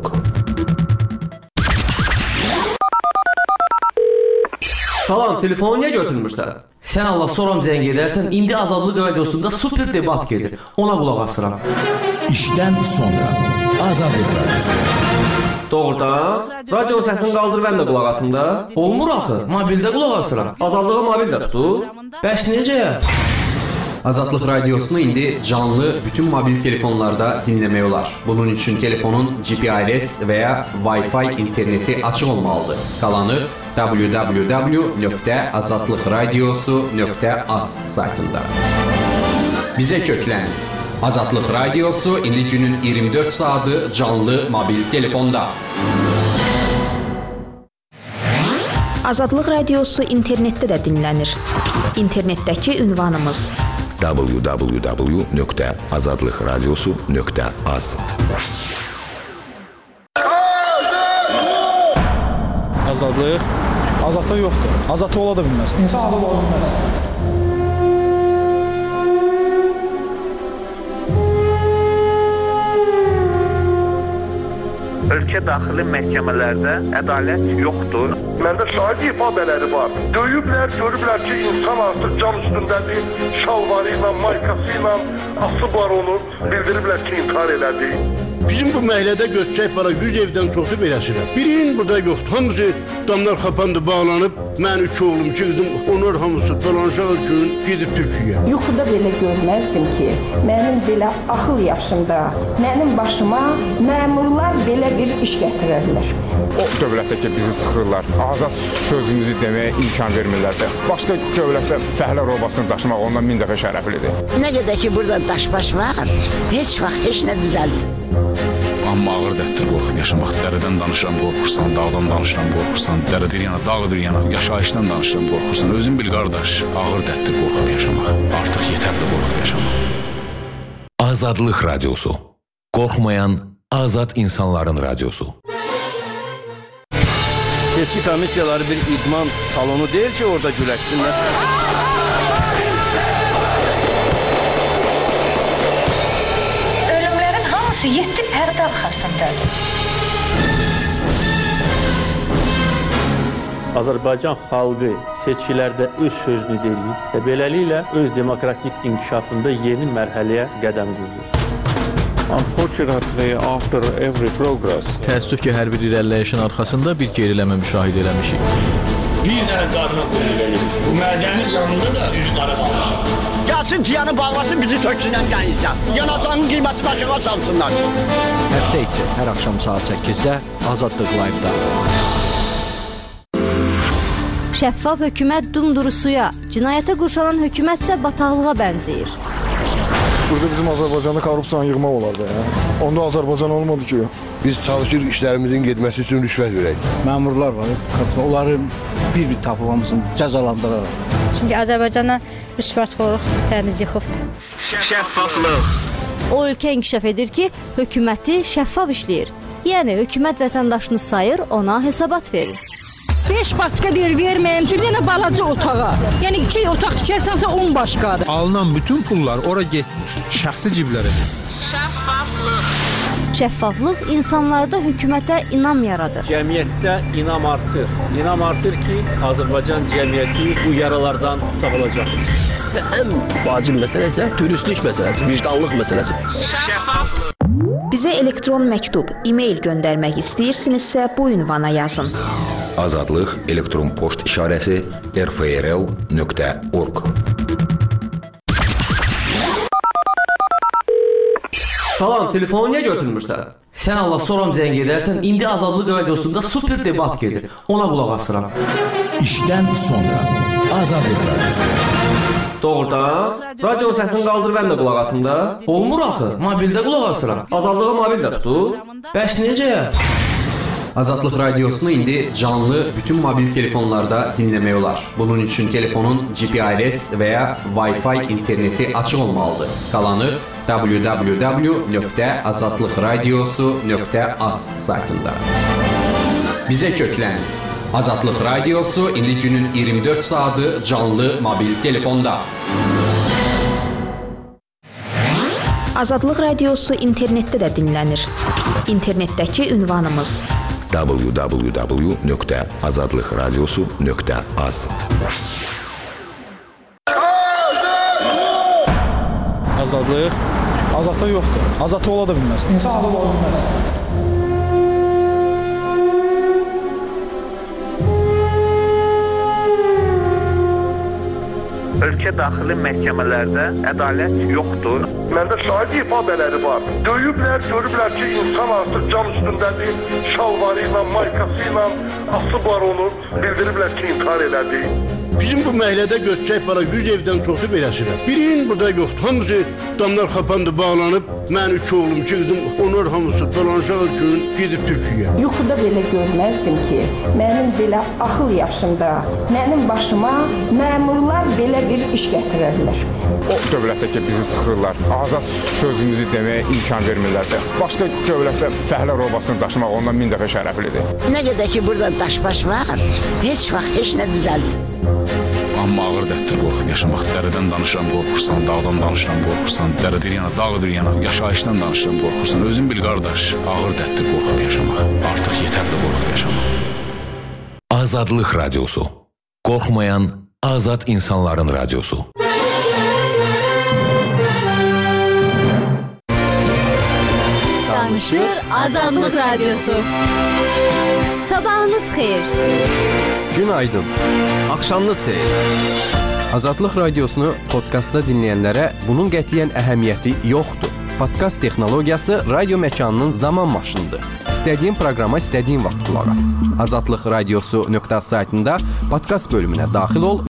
Salam, telefonu niyə götürmürsən? Sən Allah soram zəng edərsən, indi Azadlıq radiosunda super debat gedir. Ona qulaq asıram. İşdən sonra Azadlıq radiosu. Doğrudan? Radio səsini qaldır, mən də qulaq asım da. Olmur axı, mobildə qulaq asıram. Azadlığı mobildə tutur. Bəs necə? Azadlıq radiosunu indi canlı bütün mobil telefonlarda dinləmək olar. Bunun üçün telefonun G P R S və ya Wi-Fi interneti açıq olmalıdır. Qalanı w w w nöqtə azadlıqradiosu nöqtə az saytında. Bizə köklən. Azadlıq radiosu indi günün iyirmi dörd saatı canlı mobil telefonda. Azadlıq Radiosu internetdə də dinlənir. İnternetdəki ünvanımız w w w nöqtə azadlıqradiosu nöqtə az. Azadlıq. Azadlıq yoxdur. Azadlıq ola da bilməz. İnsan azad ola bilməz. Ölkə daxili məhkəmələrdə ədalət yoxdur. Məndə şahid ifadələri var. Döyüblər, görüblər ki, insan artıq can üstündədir. Şalvarı ilə, maykası ilə asıb var onu. Bildiriblər ki, intihar elədi. Bizim bu məhəllədə göçəcək para yüz evdən çoxu beləsirlər. Birinin burada yoxdur. Hamısı damlar xapandı, bağlanıb. Mən üç oğlum, iki qızım, onlar hamısı dolanışağı gün gedib Türkiyə. Yuxuda belə görməzdim ki, mənim belə axıl yaşımda, mənim başıma məmurlar belə bir iş gətirərlər. O dövlətdə ki, bizi sıxırlar, azad sözümüzü deməyə imkan vermirlərsə, başqa dövlətdə fəhlə robasını daşımaq ondan min dəfə şərəflidir. Nə qədər ki, burada daş-baş var, heç vaxt heç nə düzəlmir. Amma ağır dərddir qorxub yaşamaq. Dərədən danışıram, qorxursan, dağdan danışıram, qorxursan, dərə bir yana, dağ bir yana, yaşayışdan danışıram, qorxursan. Özün bil qardaş, ağır dərddir qorxub yaşamaq. Artıq yetərli qorxub yaşamaq. Azadlıq Radiosu. Qorxmayan azad insanların radiosu. Seçki komissiyaları bir idman salonu deyil ki, orada güləşsinlər. Yeddi pərdə arxasındadır. Azərbaycan xalqı seçkilərdə öz sözünü deyir və beləliklə öz demokratik inkişafında yeni mərhələyə qədəm qoyur. Unfortunately, after every progress. Təəssüf ki, hər bir irəliləyişin arxasında bir geriləmə müşahidə eləmişik. Bir dənə qarına qoyulur. Bu mədənin yanında da üz qara qalmışam. Gəlsin ciyanı bağlasın, bizi töksünən dənizdə. Yanacağın qiyməti başına salsınlar. Həftə içi hər axşam saat səkkizdə Azadlıq Live-da. Şəffaf hökumət dumduru suya, cinayətə qurşanan hökumətsə bataqlığa bənzəyir. Burada bizim Azərbaycanda korrupsiyanı yığmaq olardı ya. Onda Azərbaycan olmadı ki. Biz çalışırıq işlərimizin getməsi üçün rüşvət verək. Məmurlar var, onları bir-bir tapıb hamısını cəzalandıraraq. Çünki Azərbaycana rüşvətxorluq təmiz yıxıbdır. Şəffaflıq. O ölkə inkişaf edir ki, hökuməti şəffaf işləyir. Yəni hökumət vətəndaşını sayır, ona hesabat verir. beş başqa deyir verməyəm, çünki yenə balaca otağa. Yəni iki otaq tikərsənsə on başqadır. Alınan bütün pullar ora getmir, şəxsi ciblərə. Şəffaflıq. Şəffaflıq insanlarda hökumətə inam yaradır. Cəmiyyətdə inam artır. İnam artır ki, Azərbaycan cəmiyyəti bu yaralardan sağalacaq. Və ən vacib məsələ isə dürüstlük məsələsi, vicdanlıq məsələsi. Şəffaflıq. Bizə elektron məktub, e-mail göndərmək istəyirsinizsə bu ünvana yazın. Azadlıq elektron poçt işarəsi r f r l nöqtə org. Salam, telefonu niyə götürmürsən? Sən Allah soram zəng edərsən, indi Azadlıq Radiosunda super debat gedir. Ona qulaq asıram. İşdən sonra Azadlıq Radiosu. Doğrudan? Radio səsini qaldır, mən də qulaq asım da. Olmur axı, mobildə qulaq asıram. Azadlığı mobildə tutur. Bəs necə? Azadlıq Radiosunu indi canlı bütün mobil telefonlarda dinləmək olar. Bunun üçün telefonun G P R S və ya Wi-Fi interneti açıq olmalıdır. Qalanı w w w nöqtə azadlıqradiosu nöqtə az saytında. Bizə köklən. Azadlıq Radiosu indi günün iyirmi dörd saatı canlı mobil telefonda. Azadlıq Radiosu internetdə də dinlənir. İnternetdəki ünvanımız w w w nöqtə azadlıqradiosu nöqtə az. Azadlıq. Azadlıq yoxdur. Azadlıq ola da bilməz. İnsan azad ola bilməz. Ölkə daxili məhkəmələrdə ədalət yoxdur. Məndə şahid ifadələri var. Döyüblər, görüblər ki, insan artıq can üstündədir. Şalvarı ilə, maykası ilə asıb var onu. Bildiriblər ki, intihar elədi. Bizim bu məhəllədə göçəcək para yüz evdən çoxu beləsirlər. Birinin burada yoxdur. Hamısı damlar xapandı, bağlanıb. Mən üç oğlum çıxdım, onlar hamısı dolanacaq gün gedib Türkiyə. Yuxuda belə görməzdim ki, mənim belə axıl yaşında, mənim başıma məmurlar belə bir iş gətirərlər. O dövlətdə ki, bizi sıxırlar, azad sözümüzü deməyə imkan vermirlərsə, başqa dövlətdə fəhlə robasını daşımaq ondan min dəfə şərəflidir. Nə qədər ki, burada daşbaş var, heç vaxt heç nə düzəlmir. Amma ağır dərddir qorxub yaşamaq. Dərədən danışıram, qorxursan, dağdan danışıram, qorxursan, dərə bir yana, dağ bir yana, yaşayışdan danışıram, qorxursan. Özün bil qardaş, ağır dərddir qorxub yaşamaq. Artıq yetərli qorxub yaşamaq. Azadlıq radiosu. Qorxmayan azad insanların radiosu. Danışır Azadlıq radiosu. Sabahınız xeyir. Günaydın. Axşamınız xeyir. Azadlıq radiosunu podkastda dinləyənlərə bunun qətiyyən əhəmiyyəti yoxdur. Podkast texnologiyası radio məkanının zaman maşınıdır. İstədiyin proqrama istədiyin vaxt qulaq as. azadlıq radiosu nöqtə az saytında podkast bölümünə daxil ol